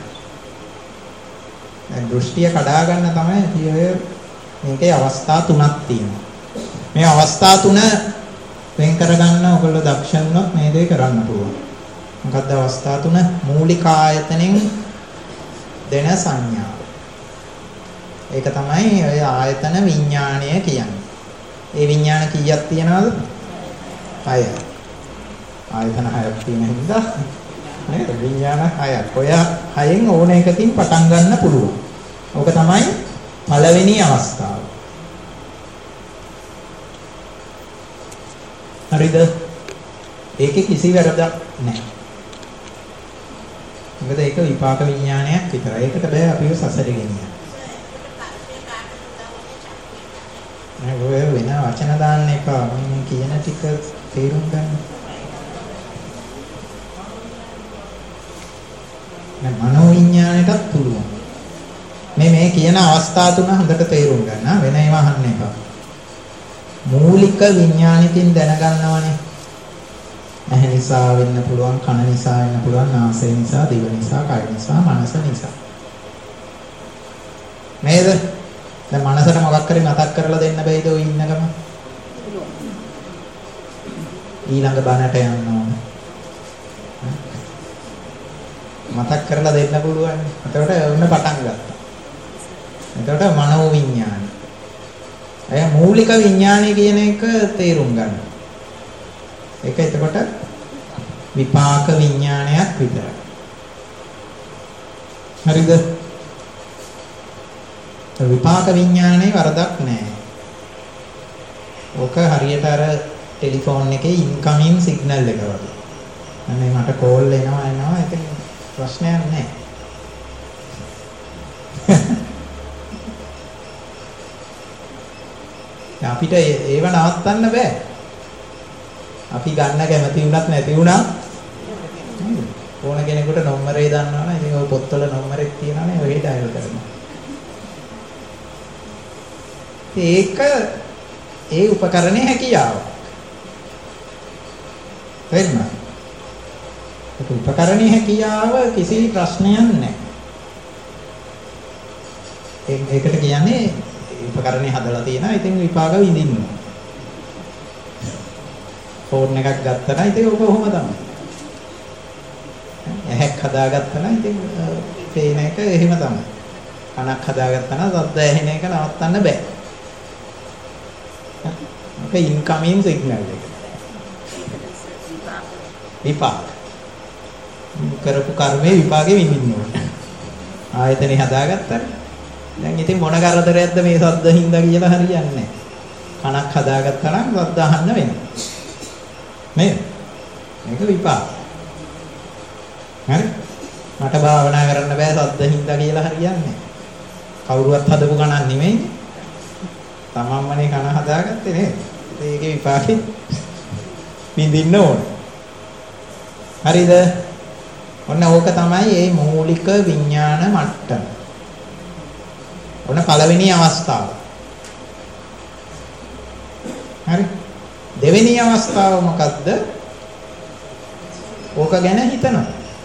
දැන් දෘෂ්ටිය කඩා ගන්න තමයි කියේ මේකේ අවස්ථා තුනක් තියෙනවා. මේ අවස්ථා තුන වෙන් කරගන්න ඔයගොල්ලෝ දක්ෂ වුණොත් මේ දේ කරන්න පුළුවන්. මොකක්ද අවස්ථා තුන? මූලික ආයතනෙන් දෙන සංඥාව. ඒක තමයි ඔය ආයතන විඥාණය කියන්නේ. ඒ විඥාන කීයක් තියනවද? හය. ආයතන හයක් තියෙන හින්දා නේද? විඥාන හයක්. ඔය හයෙන් ඕන එකකින් පටන් ගන්න පුළුවන්. ඕක තමයි පළවෙනි අවස්ථාව. හරිද? ඒකේ කිසි වැරදක් නැහැ. මොකද ඒක විපාක විඥානයක් විතරයි. ඒකට බෑ අපිව සසරේ ගෙනියන්න. නෑ ඔය වෙන වචන දාන්න එපා. මම කියන ටික තේරුම් ගන්න. මනෝ විඥාණයටත් පුළුවන්. මේ මේ කියන අවස්ථා තුන හොඳට තේරුම් ගන්න. වෙන ඒවා අහන්න එපා. මූලික විඥාණයකින් දැනගන්නවනේ. ඇහැ නිසා වෙන්න පුළුවන්, කන නිසා වෙන්න පුළුවන්, නාසය නිසා, දිව නිසා, කය නිසා, මනස නිසා. නේද? දැන් මනසට මොකක් කරේ මතක් කරලා දෙන්න බැයිද ඔය ඉන්නකම? ඊළඟ බණට යන්න ඕන. මතක් කරලා දෙන්න පුළුවන්. එතකොට ඔන්න පටන් ගත්තා. එතකොට මනෝ විඥානය. අය මූලික විඥානය කියන එක තේරුම් ගන්න. ඒක එතකොට විපාක විඥානයක් විතරයි. හරිද? විපාක විඥානේ වරදක් නැහැ. ඕක හරියට අර ටෙලිෆෝන් එකේ ඉන්කමින් සිග්නල් එක වගේ. අනේ මට කෝල් එනවා එනවා ඉතින් ප්‍රශ්නයක් නැහැ. අපිට ඒව නවත්තන්න බෑ. අපි ගන්න කැමති වුණත් නැති වුණා ඕන කෙනෙකුට නම්බරේ දන්නවනේ. ඉතින් ඔය පොත්වල නම්බරයක් තියෙනවනේ ඔය ඩයල් කරනවා. ඒක ඒ උපකරණේ හැකියාව. වෙන්න. ඒක උපකරණේ හැකියාව කිසි ප්‍රශ්නයක් නැහැ. ඒකට කියන්නේ උපකරණේ හදලා තියෙනවා. ඉතින් විපාක විඳින්න. ෆෝන් එකක් ගත්තා නම් ඉතින් ඔක කොහොම තමයි. ඇහැක් හදාගත්තා නම් ඉතින් පේන එක එහෙම තමයි. කනක් හදාගත්තා නම් ශබ්ද ඇහෙන එක නවත්තන්න බෑ. ඒක ඉන්කමින් සිග්නල් එක. විපාක. කරපු කර්මයේ විපාකෙ විඳින්න ඕනේ. ආයතනේ හදාගත්තා. දැන් ඉතින් මොන කරදරයක්ද මේ ශබ්ද හින්දා කියලා හරියන්නේ නැහැ. කනක් හදාගත්තා නම් ශබ්ද අහන්න වෙනවා. නේද? මේක විපාක. හරි? මට භාවනා කරන්න බෑ ශබ්ද හින්දා කියලා හරියන්නේ නැහැ. කවුරුවත් හදපු කණක් නෙමෙයි. තමන්මනේ කන හදාගත්තේ නේද? ඒකේ විපාකෙ විඳින්න ඕනේ. හරිද? ඔන්න ඕක තමයි මේ මූලික විඥාන මට්ටම. ඔන්න පළවෙනි අවස්ථාව. හරි? දෙවෙනි අවස්ථාව මොකද්ද? ඕක ගැන හිතනවා.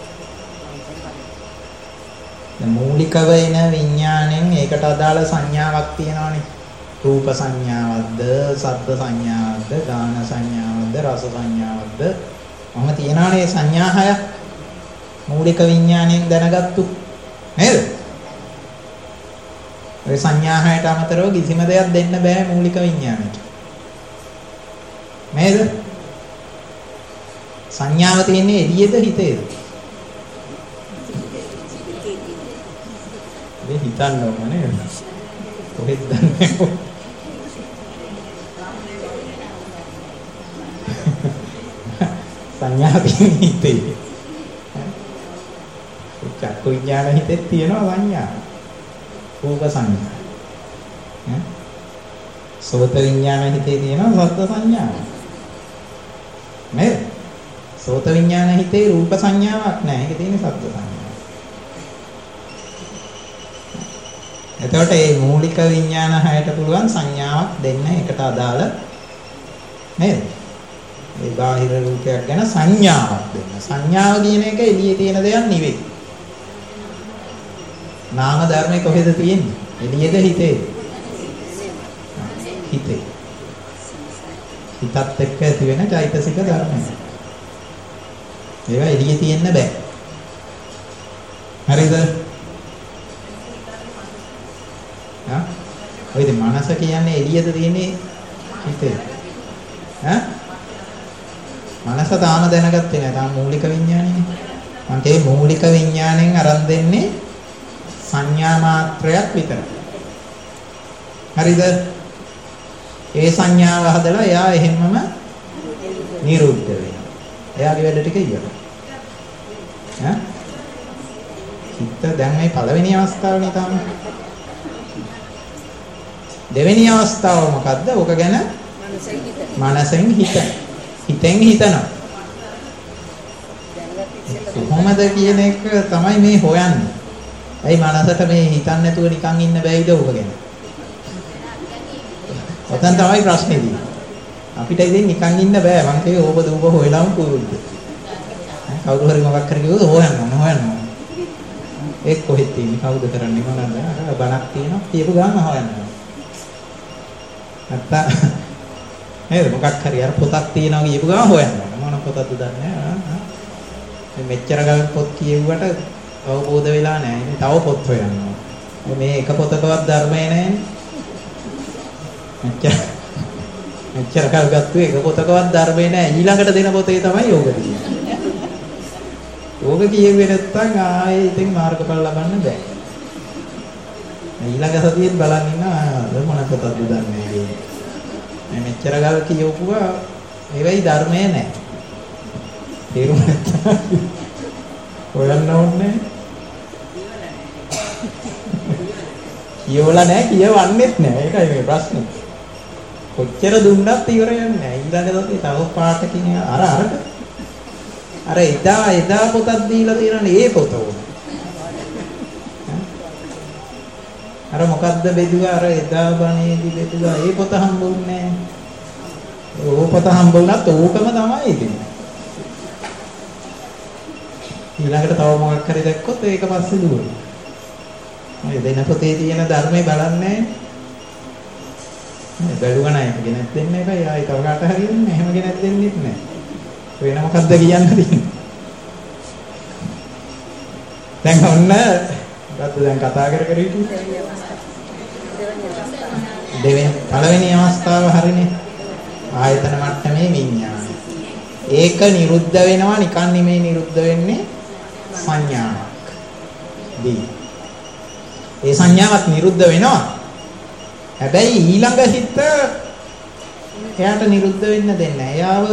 දැන් මූලිකව එන විඥාණයෙන් ඒකට අදාළ සංඥාවක් තියෙනවානේ. රූප සංඥාවක්ද, ශබ්ද සංඥාවක්ද, ගාන සංඥාවක්ද, රස සංඥාවක්ද? මම තියනවානේ සංඥා හයක්. මූලික විඥාණයෙන් දැනගත්තු නේද? ඒ සංඥා හයට අමතරව කිසිම දෙයක් දෙන්න බෑ මූලික විඥාණයට. නේද? සංඥාව තියෙන්නේ එළියේද හිතේද? මේ හිතන්න ඕන නේද? කොහෙද දන්නේ? සංඥා තියෙන්නේ හිතේ. චක්කු විඥාන හිතේ තියෙනවා සංඥා. රූප සංඥා. ඈ සෝත විඥාන හිතේ තියෙනවා සද්ද සංඥා. නේද? සෝත විඥාන හිතේ රූප සංඥාවක් නැහැ. ඒකේ තියෙන්නේ සද්ද සංඥා. එතකොට මේ මූලික විඥාන හයට පුළුවන් සංඥාවක් දෙන්න එකට අදාළ නේද? ඒ බාහිර රූපයක් ගැන සංඥාවක් දෙන්න. සංඥාව කියන එක එළියේ තියෙන දෙයක් නෙවෙයි. නාම ධර්මයේ කොහෙද තියෙන්නේ? එළියේද හිතේ? හිතේ. හිතත් එක්ක ඇති වෙන චෛතසික ධර්මයි. ඒවා එළියේ තියෙන්න බෑ. හරිද? හා? ඔයද මනස කියන්නේ එළියද තියෙන්නේ හිතේ? හා? මනස තාම දැනගත්තේ නැහැ. තාම මූලික විඥානයනේ. මම ඒ මූලික විඥාණයෙන් අරන් දෙන්නේ සංඥා මාත්‍රයක් විතරයි. හරිද? ඒ සංඥාව හදලා එයා එහෙමම නිරුද්ධ වෙනවා. එයාගේ වැඩ ටික ඉවරයි. ඈ? හිත දැන් මේ පළවෙනි අවස්ථාවනේ තාම. දෙවෙනි අවස්ථාව මොකද්ද? ඕක ගැන මනසෙන් හිත. හිතෙන් හිතනවා. කොහොමද කියන එක තමයි මේ හොයන්නේ. ඇයි මනසට මේ හිතන්නේ නැතුව නිකන් ඉන්න බැයිද ඕක ගැන? ඔතන තමයි ප්‍රශ්නේ තියෙන්නේ. අපිට ඉතින් නිකන් ඉන්න බෑ. මං කියේ ඕක දූප හොයලාම පුරුද්ද. කවුරු හරි මොකක් කර කිව්වොත් හොයන්න ඕන හොයන්න ඕන. ඒක කොහෙද තියෙන්නේ? කවුද කරන්නේ මොනවාද? අර බණක් තියෙනවා. කියපු ගාම හොයන්න ඕන. නැත්නම් නේද මොකක් හරි අර පොතක් තියෙනවා කියපු ගාම හොයන්න ඕන. මොන පොතක්ද දන්නේ නැහැ. මේ මෙච්චර ගල් පොත් කියෙව්වට අවබෝධ වෙලා නැහැ. ඉතින් තව පොත් හොයන්න ඕන. මේ එක පොතකවත් ධර්මයේ නැහැ. මෙච්චර මෙච්චර කල් ගත්තු එක පොතකවත් ධර්මයේ නැහැ. ඊළඟට දෙන පොතේ තමයි යෝග තියෙන්නේ. යෝග කියෙන්නේ නැත්නම් ආයේ ඉතින් මාර්ගඵල ලබන්න බෑ. ඊළඟ සතියෙන් බලන් ඉන්න මොන පොතක්ද දන්නේ කියන්නේ. මේ මෙච්චර ගල් කියවුවා ඒවයි ධර්මයේ නැහැ. තේරුම් නැත්නම් හොයන්න ඕනේ. කියවලා නැහැ කියවන්නෙත් නැහැ. ඒකයි මේ ප්‍රශ්නේ. කොච්චර දුන්නත් ඉවරයක් නැහැ. ඊළඟට තව පාටකින් අර අරක අර එදා එදා පොතක් දීලා තියෙනනේ ඒ පොත ඕන. අර මොකද්ද බෙදුවා අර එදා බණේදී බෙදුවා ඒ පොත හම්බුන්නේ නැහැ. ඕ පොත හම්බුණත් ඕකම තමයි ඉතින්. ඊළඟට තව මොකක් හරි දැක්කොත් ඒක පස්සේ දුවනවා. මේ දෙන පොතේ තියෙන ධර්මේ බලන්නේ නැහැ. බැලුවා නෑ ගෙනත් දෙන්න එපා. ආයි තව කාට හරි දෙන්න. එහෙම ගෙනත් දෙන්නෙත් නෑ. වෙන මොකද්ද කියන්න තියෙන්නේ? දැන් ඔන්න මොකද්ද දැන් කතා කර කර හිටියේ? දෙවෙනි පළවෙනි අවස්ථාව හරිනේ. ආයතන මට්ටමේ විඥානය. ඒක නිරුද්ධ වෙනවා නිකන් නෙමෙයි නිරුද්ධ වෙන්නේ සංඥාවක්. දී. ඒ සංඥාවක් නිරුද්ධ වෙනවා. හැබැයි ඊළඟ හිත එයාට නිරුද්ධ වෙන්න දෙන්නේ නැහැ. එයාව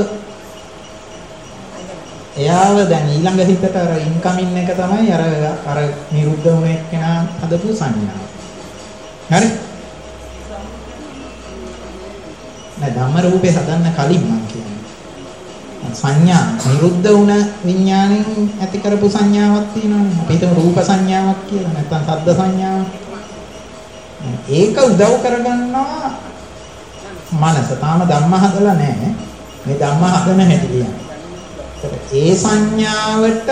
එයාව දැන් ඊළඟ හිතට අර ඉන්කමින් එක තමයි අර අර නිරුද්ධ වුණ එක්කෙනා හදපු සංඥාව. හරි? නෑ ධම්ම රූපේ හදන්න කලින් මම කියන්නේ. සංඥා නිරුද්ධ වුණ විඥාණයෙන් ඇති කරපු සංඥාවක් තියෙනවානේ. අපි හිතමු රූප සංඥාවක් කියලා නැත්නම් ශබ්ද සංඥාවක්. ඒක උදව් කරගන්නවා මනස. තාම ධම්ම හදලා නැහැ. මේ ධම්ම හදන හැටි කියන්නේ. ඒ සංඥාවට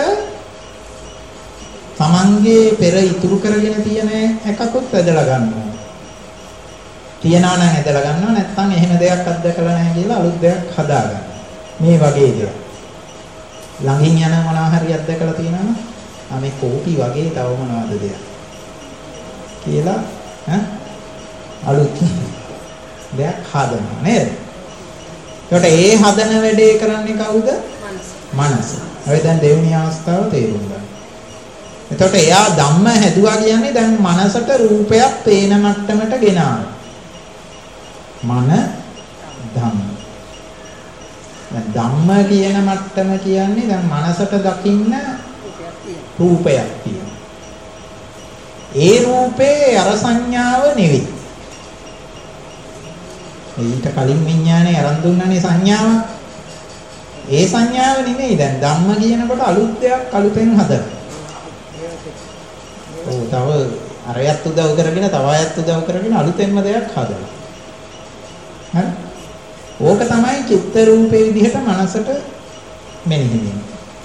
තමන්ගේ පෙර ඉතුරු කරගෙන තියෙන එකකුත් ඇදලා ගන්නවා. තියනවා නම් ඇදලා ගන්නවා නැත්නම් එහෙම දෙයක් අත්දකලා නැහැ කියලා අලුත් දෙයක් හදා ගන්නවා. මේ වගේ දේවල්. ළඟින් යන මොනවා හරි අත්දකලා තියෙනවනේ. ආ මේ කෝපි වගේ තව මොනවද දෙයක් කියලා ඈ අලුත් දෙයක් හදනවා නේද? ඒකට ඒ හදන වැඩේ කරන්නේ කවුද? මනස. අපි දැන් දෙවෙනි අවස්ථාව තේරුම් ගන්න. එතකොට එයා ධම්ම හැදුවා කියන්නේ දැන් මනසට රූපයක් පේන මට්ටමට ගෙනාවා. මන ධම්ම. දැන් ධම්ම කියන මට්ටම කියන්නේ දැන් මනසට දකින්න රූපයක් තියෙනවා. ඒ රූපේ අර සංඥාව නෙවෙයි. ඊට කලින් විඥානේ අරන් දුන්නානේ සංඥාව. ඒ සංඥාව නෙමෙයි දැන් ධම්ම කියනකොට අලුත් දෙයක් අලුතෙන් හදන. ඔව් තව අරයත් උදව් කරගෙන තව අයත් උදව් කරගෙන අලුතෙන්ම දෙයක් හදනවා. හරි? ඕක තමයි චිත්ත රූපේ විදිහට මනසට මෙනෙහි වෙන්නේ.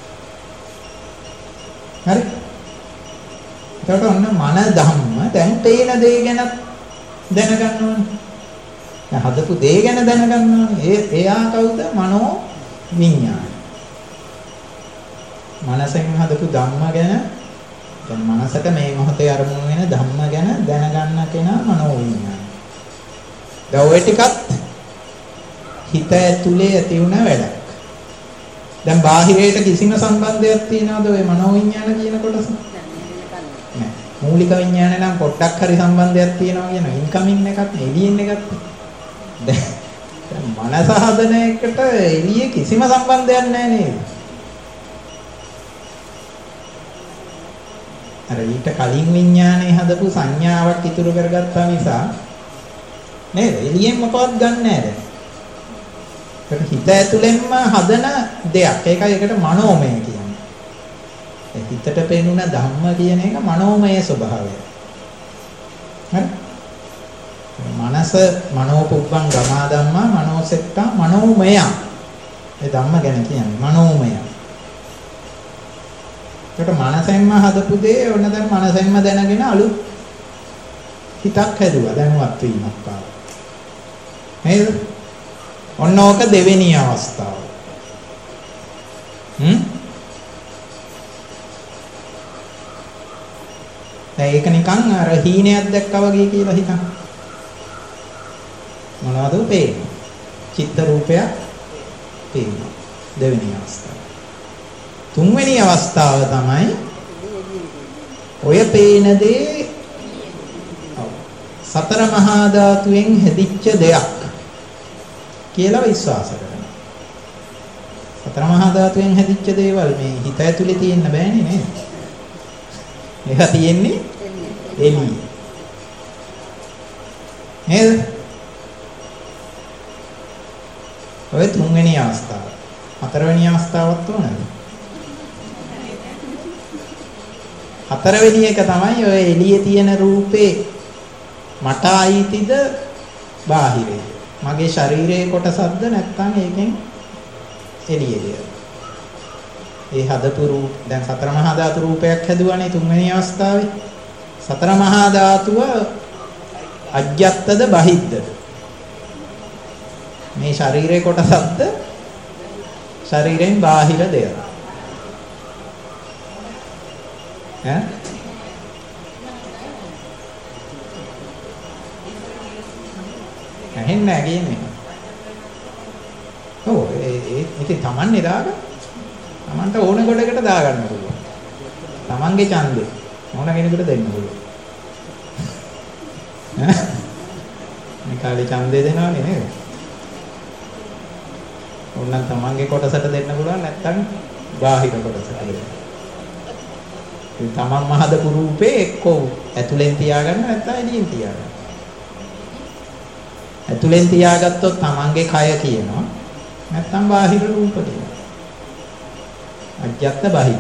හරි? ඒකට ඔන්න මන ධම්ම දැන් තේන දේ ගැන දැනගන්න ඕනේ. දැන් හදපු දේ ගැන දැනගන්න ඕනේ. ඒ එයා කවුද? මනෝ විඥාන. මනසෙන් හදපු ධම්ම ගැන දැන් මනසට මේ මොහොතේ අරමුණු වෙන ධම්ම ගැන දැනගන්න කෙනා මනෝ විඥාන. දැන් ඔය ටිකත් හිත ඇතුලේ ඇති වුණ වැඩක්. දැන් බාහිරයට කිසිම සම්බන්ධයක් තියනවද ඔය මනෝ විඥාන කියන කොටස? නෑ. මූලික විඥානේ නම් පොඩ්ඩක් හරි සම්බන්ධයක් තියෙනවා කියන ඉන්කමින් එකක් එළියෙන් එකක්. දැන් මනස හදන එකට එළියේ කිසිම සම්බන්ධයක් නැහැ නේද? අර ඊට කලින් විඥානේ හදපු සංඥාවක් ඉතුරු කරගත්තා නිසා නේද? එළියෙන් මොකවත් ගන්න නැහැ දැන්. ඒක හිත ඇතුළෙන්ම හදන දෙයක්. ඒකයි ඒකට මනෝමය කියන්නේ. ඒ හිතට පෙනුන ධම්ම කියන එක මනෝමය ස්වභාවය. හරි? මනස මනෝපුබ්බං ගමා ධම්මා මනෝසෙට්ටා මනෝමය. ඒ ධම්ම ගැන කියන්නේ මනෝමය. ඒකට මනසෙන්ම හදපු දේ ඕන දැන් මනසෙන්ම දැනගෙන අලුත් හිතක් හැදුවා දැනුවත් වීමක් ආවා. නේද? ඔන්න ඕක දෙවෙනි අවස්ථාව. හ්ම්? දැන් ඒක නිකන් අර හීනයක් දැක්කා වගේ කියලා හිතන්න. මොනවද පේන්නේ? චිත්ත රූපයක් පේනවා. දෙවෙනි අවස්ථාව. තුන්වෙනි අවස්ථාව තමයි ඔය පේන දේ සතර මහා ධාතුවෙන් හැදිච්ච දෙයක් කියලා විශ්වාස කරනවා. සතර මහා ධාතුවෙන් හැදිච්ච දේවල් මේ හිත ඇතුලේ තියෙන්න බෑනේ නේද? මේවා තියෙන්නේ එළියේ. නේද? ඔය තුන්වෙනි අවස්ථාව. හතරවෙනි අවස්ථාවත් ඕනද? හතරවෙනි එක තමයි ඔය එළියේ තියෙන රූපේ මට ආයිතිද බාහිරේ. මගේ ශරීරයේ කොටසක්ද නැත්නම් ඒකෙන් එළියේද? ඒ හදපු රූප දැන් සතර මහා ධාතු රූපයක් හැදුවානේ තුන්වෙනි අවස්ථාවේ. සතර මහා ධාතුව අජ්ජත්තද බහිද්දද? මේ ශරීරයේ කොටසක්ද ශරීරයෙන් බාහිර දෙයක්? ඈ ඇහෙන්නේ නැහැ කියන්නේ. ඔව් ඒ ඉතින් Tamanne දාගන්න. Tamanට ඕන කොටකට දාගන්න පුළුවන්. Tamanගේ ඡන්දේ ඕන කෙනෙකුට දෙන්න පුළුවන්. ඈ මේ කාලේ ඡන්දේ දෙනවනේ නේද? ඕනනම් Tamanගේ කොටසට දෙන්න පුළුවන් නැත්නම් බාහිර කොටසට දෙන්න. ඒ Taman මහදපු රූපේ එක්කෝ ඇතුලෙන් තියාගන්න නැත්නම් එළියෙන් තියාගන්න. ඇතුලෙන් තියාගත්තොත් Tamanගේ කය කියනවා නැත්නම් බාහිර රූප කියනවා. අජ්ජත් බහිද්ද.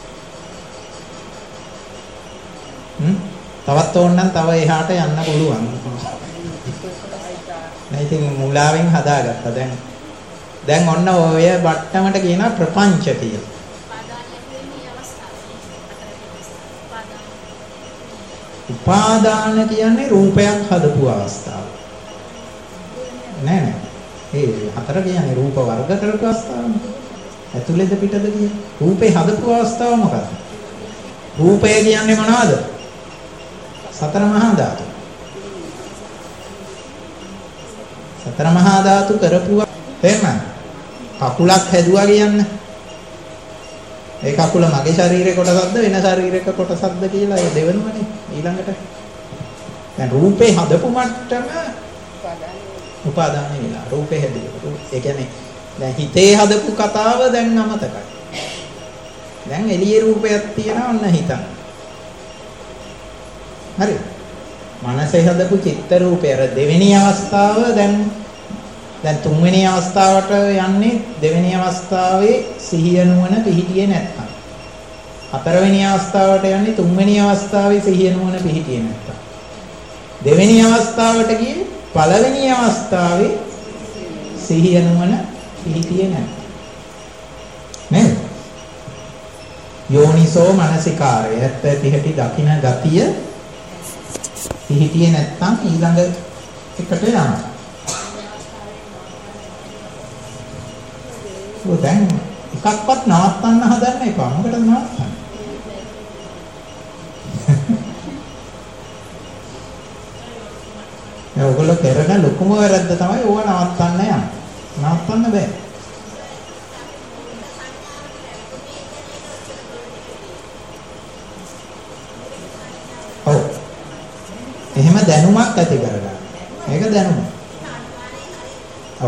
හ්ම් තවත් ඕනනම් තව එහාට යන්න පුළුවන්. නෑ ඉතින් මුලාවෙන් හදාගත්තා. දැන් දැන් ඔන්න ඔය බට්ටමට කියනවා ප්‍රපංච කියලා. උපාදාන කියන්නේ රූපයක් හදපු අවස්ථාව. නෑ නෑ. ඒ හතර කියන්නේ රූප වර්ග කරපු අවස්ථාවනේ. ඇතුළේද පිටද කියන්නේ? රූපේ හදපු අවස්ථාව මොකක්ද? රූපය කියන්නේ මොනවද? සතර මහා ධාතු. සතර මහා ධාතු කරපු තේරුණාද? කකුලක් හැදුවා කියන්නේ. ඒ කකුල මගේ ශරීරයේ කොටසක්ද වෙන ශරීරයක කොටසක්ද කියලා ඒ දෙවෙනුමනේ ඊළඟට. දැන් රූපේ හදපු මට්ටම උපාදාන වෙලා රූපේ හැදුවා. ඒ කියන්නේ දැන් හිතේ හදපු කතාව දැන් අමතකයි. දැන් එළියේ රූපයක් තියෙනවා ඔන්න හිතන්න. හරි. මනසේ හදපු චිත්ත රූපය අර දෙවෙනි අවස්ථාව දැන් දැන් තුන්වෙනි අවස්ථාවට යන්නේ දෙවෙනි අවස්ථාවේ සිහිය නුවණ පිහිටියේ නැත්තම්. හතරවෙනි අවස්ථාවට යන්නේ තුන්වෙනි අවස්ථාවේ සිහිය නුවණ පිහිටියේ නැත්තම්. දෙවෙනි අවස්ථාවට ගියේ පළවෙනි අවස්ථාවේ සිහිය නුවණ පිහිටියේ නැත්තම්. නේද? යෝනිසෝ මනසිකාරය ඇත්ත පිහිටි දකින ගතිය පිහිටියේ නැත්තම් ඊළඟ එකට යනවා. ඔය දැන් එකක්වත් නවත්තන්න හදන්න එපා. මොකටද නවත්තන්නේ? ඒ ඔයගොල්ලෝ කරන ලොකුම වැරද්ද තමයි ඕව නවත්තන්න යන්නේ. නවත්තන්න බෑ. ඔව්. එහෙම දැනුමක් ඇති කරගන්න. මේක දැනුම.